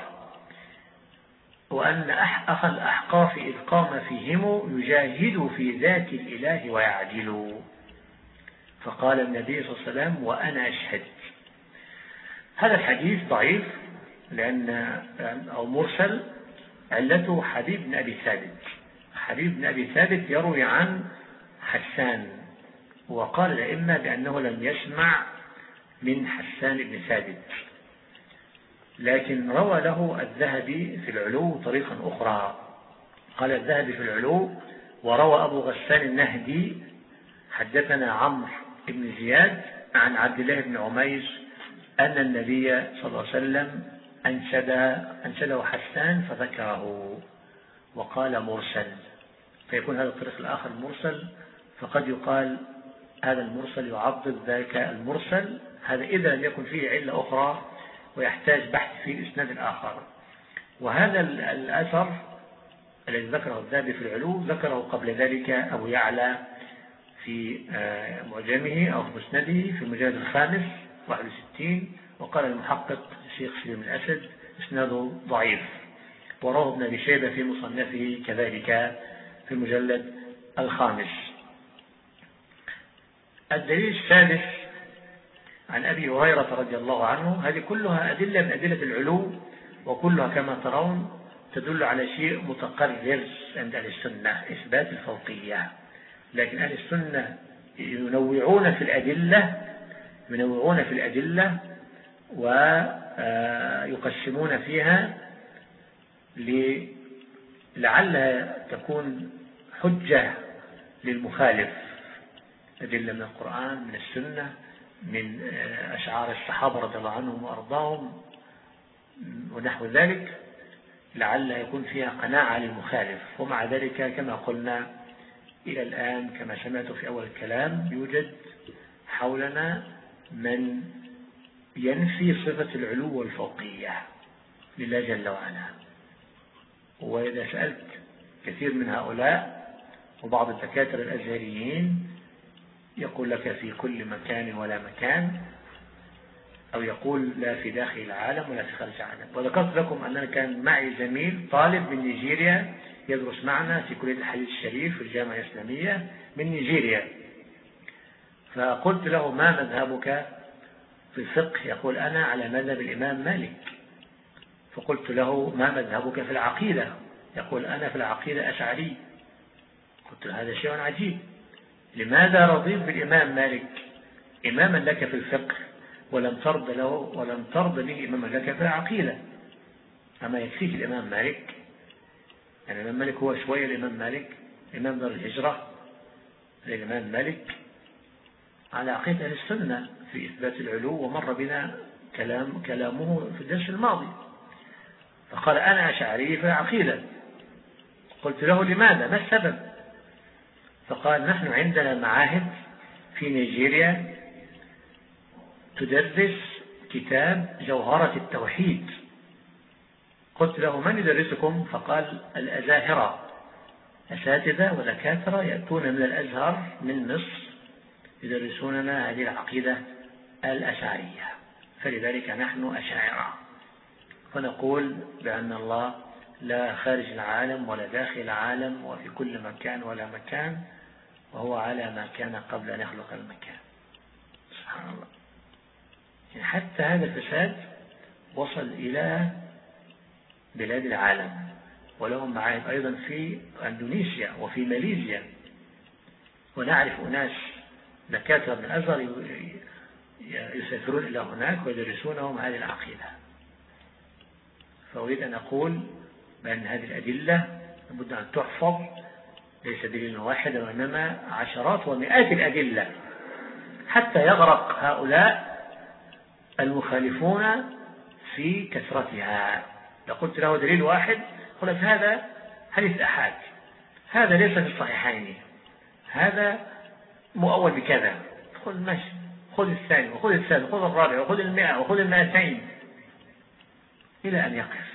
وأن أخ الأحقاف إذ قام فيهم يجاهد في ذات الإله ويعدل. فقال النبي صلى الله عليه وسلم: وأنا أشهد. هذا الحديث ضعيف لأن أو مرسل، علته حبيب بن أبي ثابت. حبيب بن أبي ثابت يروي عن حسان، وقال الأئمة بأنه لم يسمع من حسان بن ثابت، لكن روى له الذهبي في العلو طريقا أخرى. قال الذهبي في العلو: وروى أبو غسان النهدي حدثنا عمرو بن زياد عن عبد الله بن عميس أن النبي صلى الله عليه وسلم أنشد أنشده حسان فذكره وقال مرسل. فيكون هذا الطريق الآخر مرسل، فقد يقال هذا المرسل يعضد ذاك المرسل. هذا إذا لم يكن فيه علة أخرى ويحتاج بحث في الإسناد الآخر. وهذا الأثر الذي ذكره الذهبي في العلو ذكره قبل ذلك أبو يعلى في معجمه أو في مسنده في المجلد الخامس واحد وستين. وقال المحقق الشيخ سليم الأسد: إسناده ضعيف. وراه ابن أبي شيبة في مصنفه كذلك في المجلد الخامس. الدليل السادس عن أبي هريرة رضي الله عنه. هذه كلها أدلة من أدلة العلو، وكلها كما ترون تدل على شيء متقرر عند أهل السنة: إثبات الفوقية. لكن أهل السنة ينوعون في الأدلة ينوعون في الأدلة ويقسمون فيها لعلها تكون حجة للمخالف. أدلة من القرآن من السنة من أشعار الصحابة رضي الله عنهم وأرضاهم ونحو ذلك، لعل يكون فيها قناعة للمخالف. ومع ذلك كما قلنا إلى الآن كما سمعت في أول الكلام يوجد حولنا من ينفي صفة العلو والفوقية لله جل وعلا. وإذا سألت كثير من هؤلاء وبعض الدكاترة الأزهريين يقول لك في كل مكان ولا مكان، أو يقول لا في داخل العالم ولا في خارج العالم. وذكرت لكم أننا كان معي زميل طالب من نيجيريا يدرس معنا في كلية الحديث الشريف في الجامعة الإسلامية من نيجيريا، فقلت له ما مذهبك في الفقه؟ يقول أنا على مذهب الإمام مالك. فقلت له ما مذهبك في العقيدة؟ يقول أنا في العقيدة أشعري. قلت له هذا شيء عجيب، لماذا رضيت بالإمام مالك إماما لك في الفقه ولم ترض له ولم ترض به إماما لك في العقيدة؟ أما يكفيك الإمام مالك؟ يعني الإمام مالك هو شوية الإمام مالك إمام دار الهجرة. الإمام مالك على عقيدة أهل السنة في إثبات العلو، ومر بنا كلام كلامه في الدرس الماضي. فقال أنا أشعري في العقيدة. قلت له لماذا؟ ما السبب؟ فقال نحن عندنا معاهد في نيجيريا تدرس كتاب جوهرة التوحيد. قلت له من يدرسكم؟ فقال الأزاهرة، أساتذة ودكاترة يأتون من الأزهر من مصر يدرسوننا هذه العقيدة الأشعرية، فلذلك نحن أشاعرة. فنقول بأن الله لا خارج العالم ولا داخل العالم وفي كل مكان ولا مكان، وهو على ما كان قبل أن يخلق المكان. سبحان الله. يعني حتى هذا الفساد وصل إلى بلاد العالم، ولهم معاهد أيضا في أندونيسيا وفي ماليزيا. ونعرف أناس دكاترة من الأزهر يسافرون إلى هناك ويدرسونهم هذه العقيدة. فأريد أن أقول بأن هذه الأدلة لابد أن تحفظ، ليس دليل واحد وإنما عشرات ومئات الأدلة، حتى يغرق هؤلاء المخالفون في كثرتها. لو قلت له دليل واحد قلت هذا حديث أحاد، هذا ليس في الصحيحين، هذا مؤول بكذا، خذ ماشي، خذ الثاني وخذ الثالث وخذ الرابع وخذ المئة وخذ المائتين إلى أن يقف.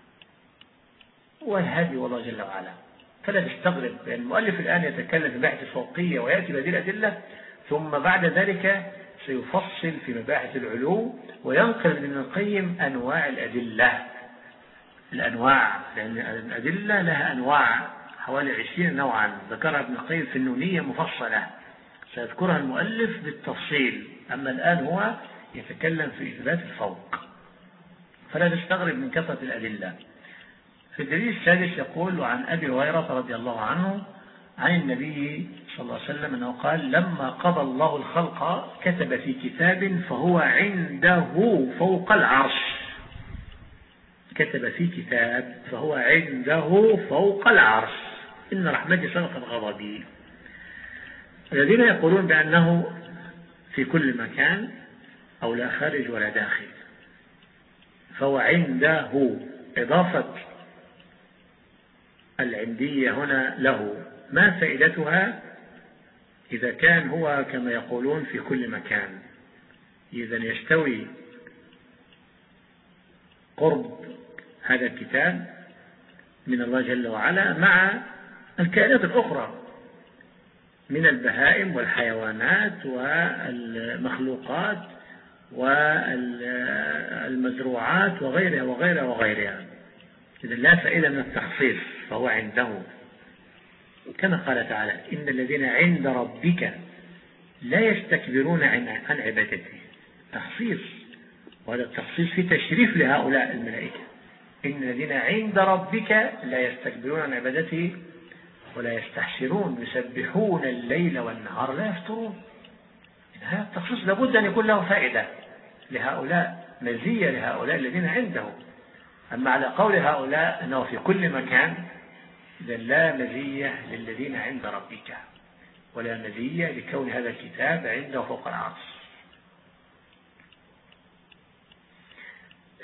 والهدي والله جل وعلا. فلا تستغرب لأن المؤلف الآن يتكلم في مباحث الفوقية ويأتي بهذه الأدلة، ثم بعد ذلك سيفصل في مباحث العلو وينقل من ابن القيم أنواع الأدلة. الأنواع، لأن الأدلة لها أنواع حوالي عشرين نوعا ذكرها ابن القيم في النونية مفصلة، سيذكرها المؤلف بالتفصيل. أما الآن هو يتكلم في إثبات الفوق، فلا تستغرب من كثرة الأدلة. في الدليل السادس يقول عن أبي هريرة رضي الله عنه عن النبي صلى الله عليه وسلم أنه قال لما قضى الله الخلق كتب في كتاب فهو عنده فوق العرش. كتب في كتاب فهو عنده فوق العرش إن رحمتي سبقت غضبي. الذين يقولون بأنه في كل مكان أو لا خارج ولا داخل، فهو عنده، إضافة العندية هنا له ما فائدتها إذا كان هو كما يقولون في كل مكان؟ إذن يستوي قرب هذا الكتاب من الله جل وعلا مع الكائنات الأخرى من البهائم والحيوانات والمخلوقات والمزروعات وغيرها وغيرها وغيرها. إذن لا فائدة من التخصيص، فهو عنده. كما قال تعالى إن الذين عند ربك لا يستكبرون عن عبادته. تخصيص، وهذا التخصيص في تشريف لهؤلاء الملائكة. إن الذين عند ربك لا يستكبرون عن عبادته ولا يستحسرون يسبحون الليل والنهار لا يفترون. هذا التخصيص لابد أن يكون له فائدة لهؤلاء، مزية لهؤلاء الذين عنده. أما على قول هؤلاء أنه في كل مكان، إذن لا مزية للذين عند ربك ولا مزية لكون هذا الكتاب عنده فوق العرش.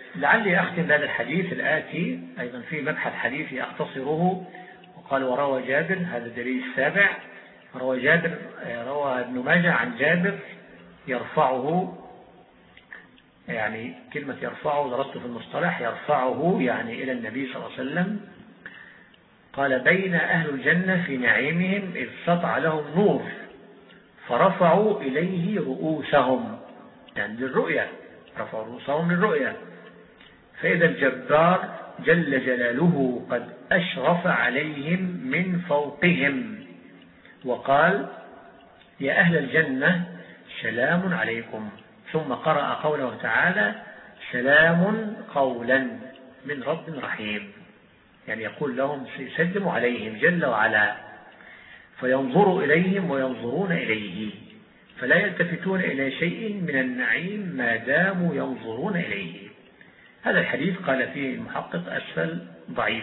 لعلي أختم بهذا الحديث الآتي أيضا في مبحث حديثي أختصره. وقال وروى جابر، هذا الدليل السابع، روى جابر روى ابن ماجه عن جابر يرفعه، يعني كلمة يرفعه درست في المصطلح، يرفعه يعني إلى النبي صلى الله عليه وسلم. قال بين أهل الجنة في نعيمهم إذ سطع لهم نور فرفعوا إليه رؤوسهم، يعني للرؤية، رفعوا رؤوسهم للرؤية، فإذا الجبار جل جلاله قد أشرف عليهم من فوقهم وقال يا أهل الجنة سلام عليكم، ثم قرأ قوله تعالى سلام قولا من رب رحيم، يعني يقول لهم سيسلم عليهم جل وعلا، فينظر إليهم وينظرون إليه، فلا يلتفتون إلى شيء من النعيم ما داموا ينظرون إليه. هذا الحديث قال فيه المحقق أسفل ضعيف.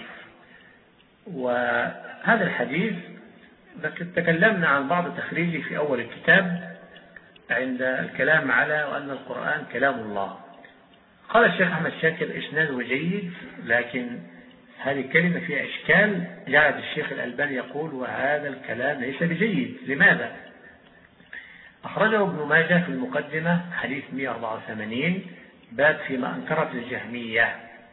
وهذا الحديث تكلمنا عن بعض تخريجه في أول الكتاب عند الكلام على وأن القرآن كلام الله. قال الشيخ أحمد شاكر إسناده جيد، لكن هذه الكلمة فيها إشكال، جعل الشيخ الألباني يقول وهذا الكلام ليس بجيد. لماذا؟ أخرجه ابن ماجه في المقدمة حديث مئة وأربعة وثمانين باب فيما أنكرت الجهمية،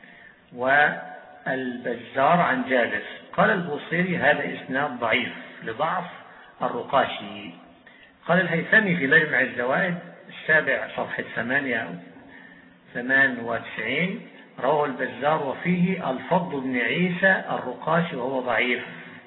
والبزار عن جابر. قال البوصيري هذا إسناد ضعيف لضعف الرقاشي. قال الهيثمي في مجمع الزوائد السابع صفحة ثمانية ثمان وتسعين رواه البزار وفيه الفضل بن عيسى الرقاشي وهو ضعيف،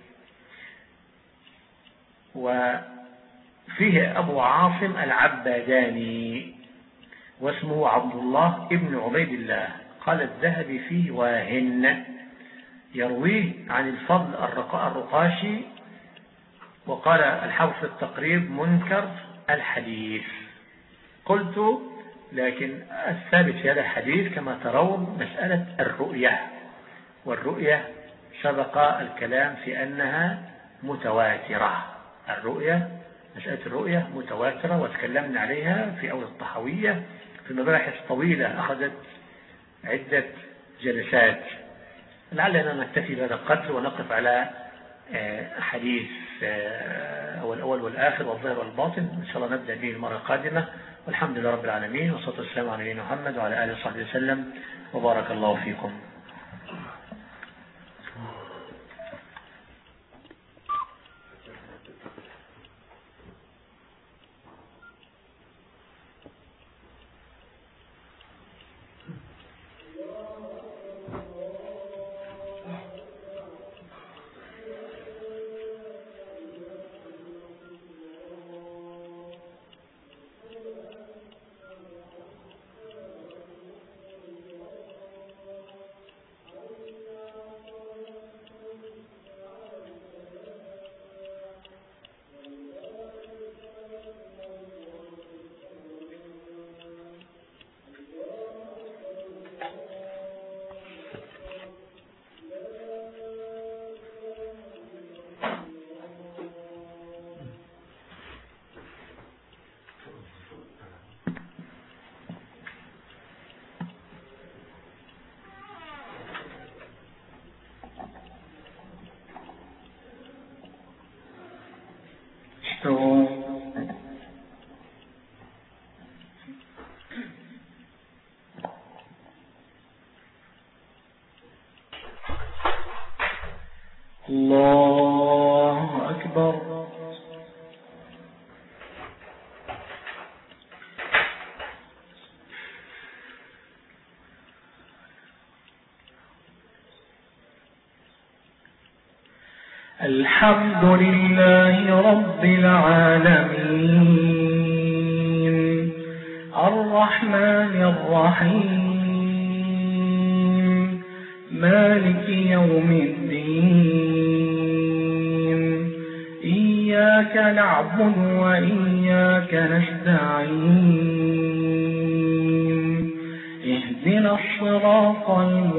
وفيه أبو عاصم العباداني واسمه عبد الله ابن عبيد الله. قال الذهبي فيه واهن، يرويه عن الفضل الرقاشي. وقال الحافظ التقريب منكر الحديث. قلت لكن الثابت في هذا الحديث كما ترون مسألة الرؤية، والرؤية سبق الكلام في أنها متواترة. الرؤية مسألة الرؤية متواترة وتكلمنا عليها في أول الطحاوية في مباحث طويلة أخذت عدة جلسات. لعلنا نكتفي بهذا القدر ونقف على حديث هو الأول والآخر والظاهر والباطن، إن شاء الله نبدأ به المرة القادمة. والحمد لله رب العالمين، والصلاة والسلام على نبينا محمد وعلى آله وصحبه وسلم، وبارك الله فيكم. الله أكبر. الحمد لله رب العالمين الرحمن الرحيم مالك يوم الدين إياك نعبد وإياك نستعين اهدنا الصراط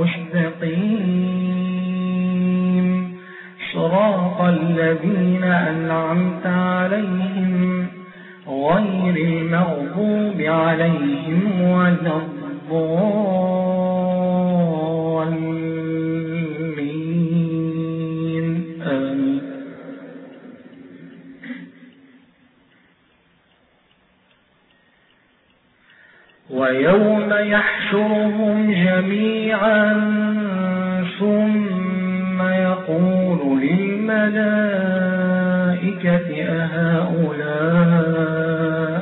المستقيم صراط الذين أنعمت عليهم غير المغضوب عليهم ولا الضالين. ويوم يحشرهم جميعا ثم يقول للملائكة أهؤلاء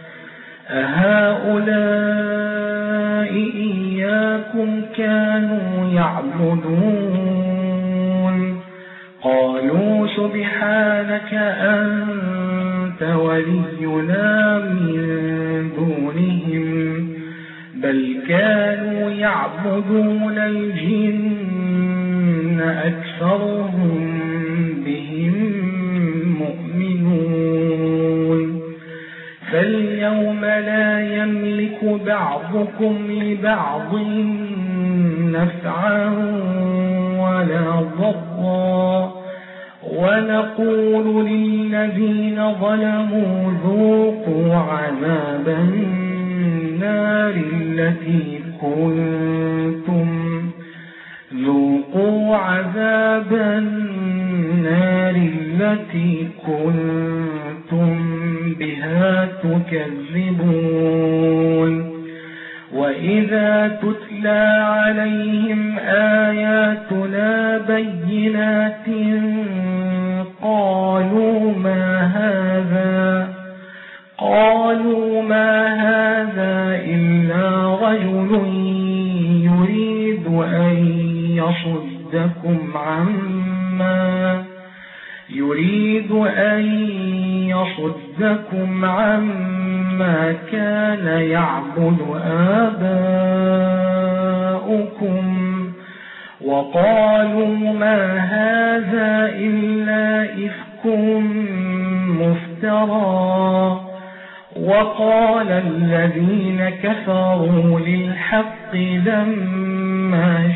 أهؤلاء إياكم كانوا يعبدون قالوا سبحانك أنت ولينا من دونهم بل كانوا يعبدون الجن أكثرهم بهم مؤمنون فاليوم لا يملك بعضكم لبعض نفعا ولا ضرا ونقول للذين ظلموا ذوقوا عذاب النار التي كنتم ذوقوا عذاب النار التي كنتم بها تكذبون وإذا تتلى عليهم آياتنا بينات قالوا ما هذا قالوا ما هذا إلا رجل يريد أن يصدكم عما يريد أن يصدكم عما كان يعبد آباؤكم وقالوا ما هذا إلا إفك مفترى وقال الذين كفروا للحق لما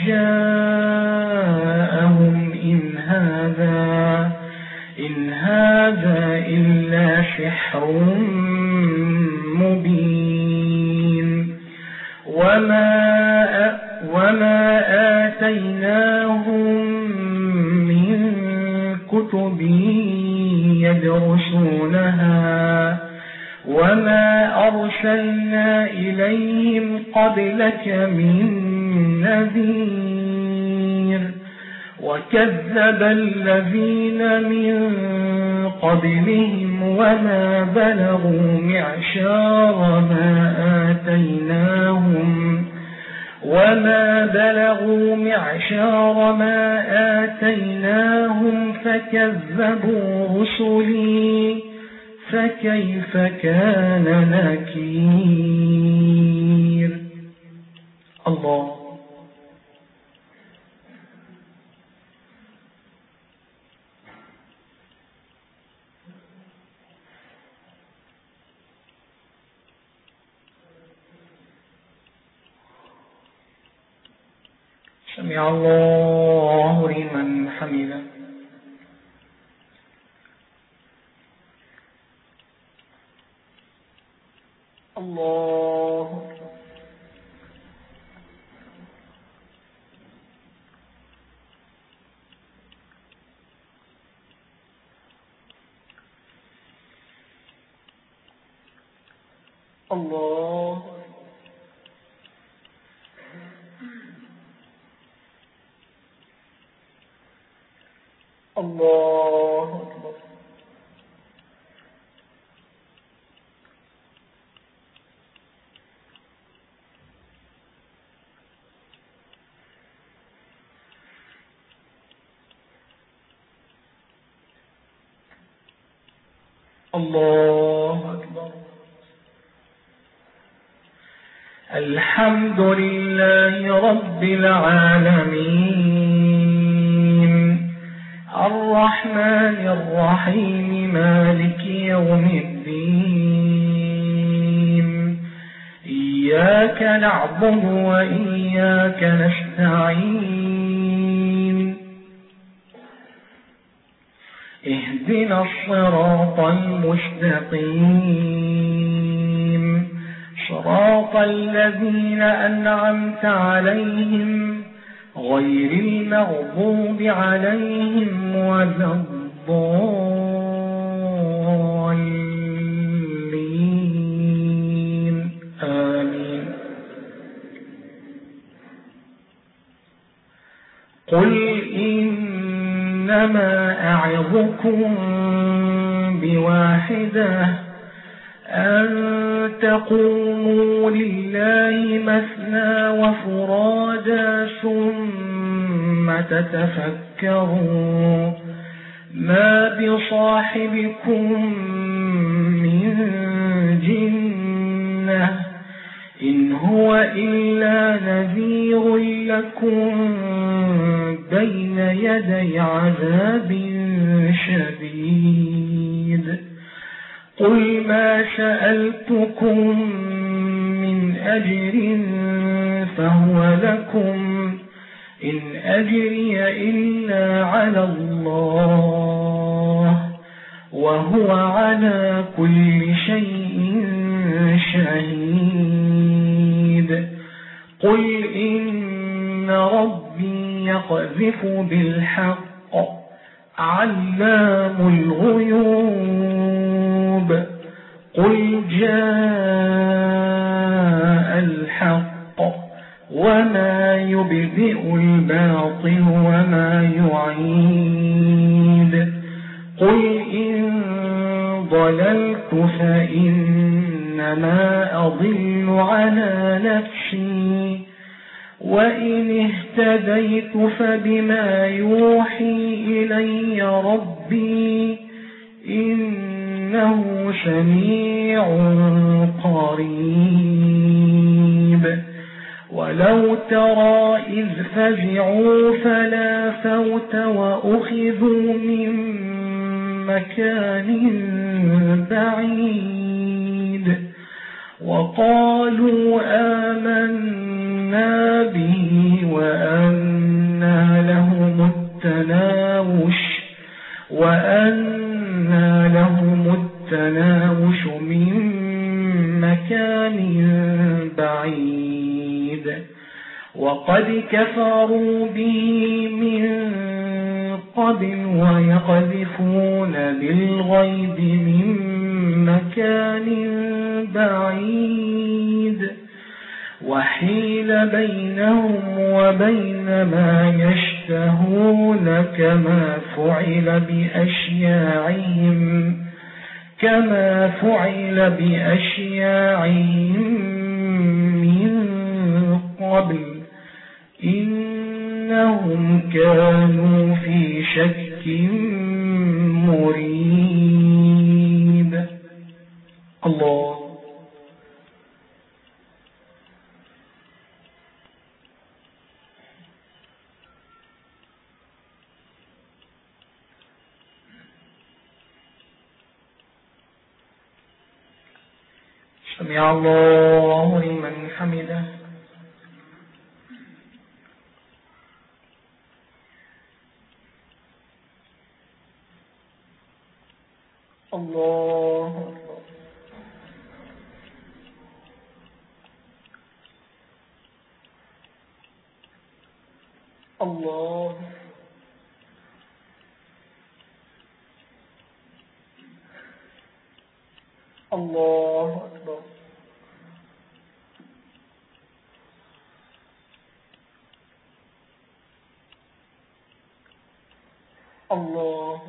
جاءهم إن هذا إن هذا إلا سحر مبين وما وما آتيناهم من كتب يدرسونها وما أرسلنا إليهم قبلك من نذير وكذب الذين من قبلهم وما بلغوا معشار ما آتيناهم وما بلغوا معشار ما آتيناهم فكذبوا رسلي فكيف كان نكير. الله سمع الله لمن حمده. الله الله الله أكبر. الله أكبر. الحمد لله رب العالمين الرحمن الرحيم مالك يوم الدين إياك نعبد وإياك نستعين اهدنا الصراط المستقيم صراط الذين أنعمت عليهم غير المغضوب عليهم ولا الضالين آمين. قل إنما أعظكم بواحدة أن تقوموا لله مثنى وفرادا ثم تتفكروا ما بصاحبكم من جنة إن هو إلا نذير لكم بين يدي عذاب شديد قل ما سألتكم من أجر فهو لكم إن أجري إلا على الله وهو على كل شيء شهيد قل إن ربي يقذف بالحق علام الغيوب قل جاء الحق وما يبدئ الباطل وما يعيد قل إن ضللت فإنما أضل على نفسي وإن اهتديت فبما يوحي إلي ربي إنه سميع قريب ولو ترى إذ فزعوا فلا فوت وأخذوا من مكان بعيد وقالوا آمنا به وأنى لهم التناوش وأنى لهم التناوش من مكان بعيد وقد كفروا به من قبل ويقذفون بالغيب من مكان بعيد وحيل بينهم وبين ما يشتهون كما فعل بأشياعهم كما فعل بأشياعهم من قبل إنهم كانوا في شك مريب. الله سمع الله لمن حمده. الله الله الله أكبر. الله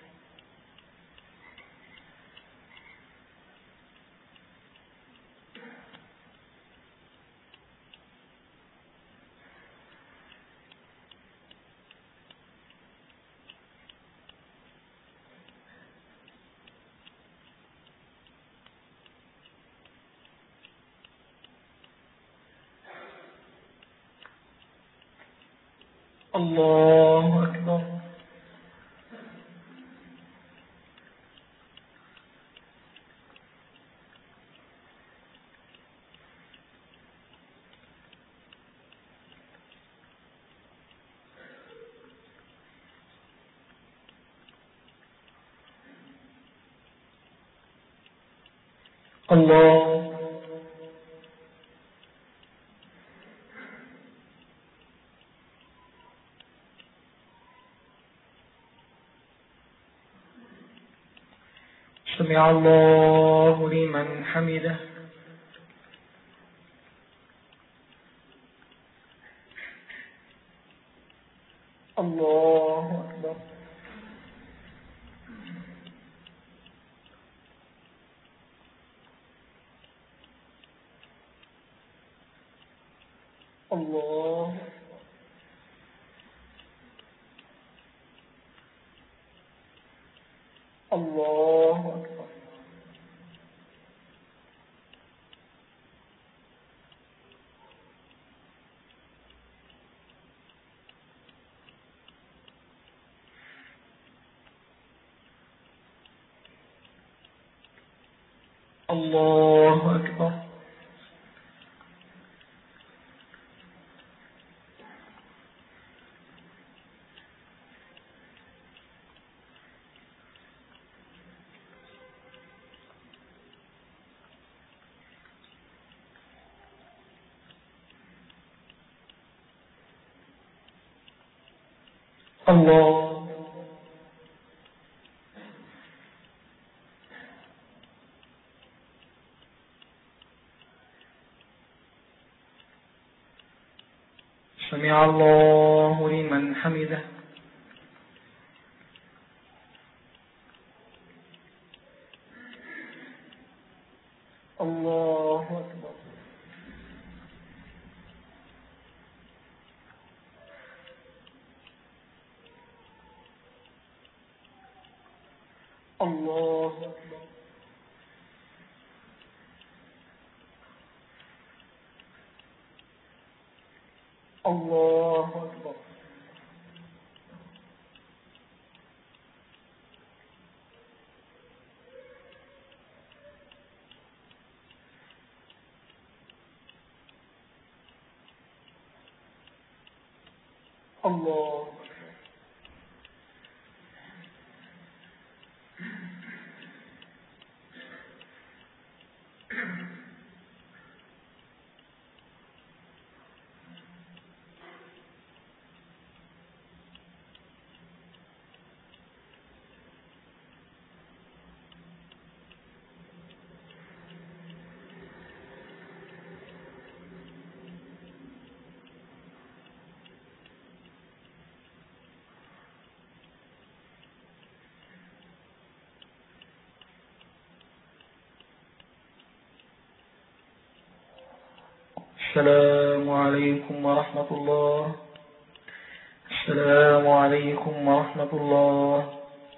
الله أكبر. الله سمع الله لمن حمده. الله أكبر. الله الله أكبر. الله أكبر. الله سمع الله لمن حمده. الله أكبر. الله أكبر. الله أكبر. الله السلام عليكم ورحمة الله. السلام عليكم ورحمة الله.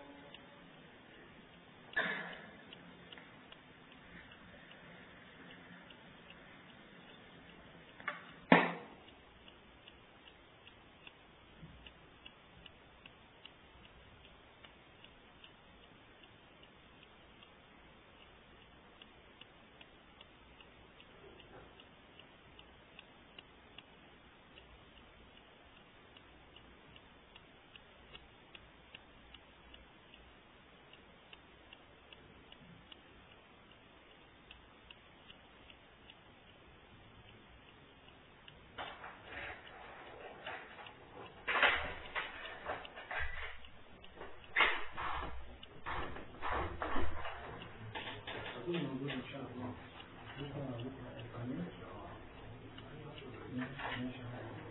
موجود إن شاء الله.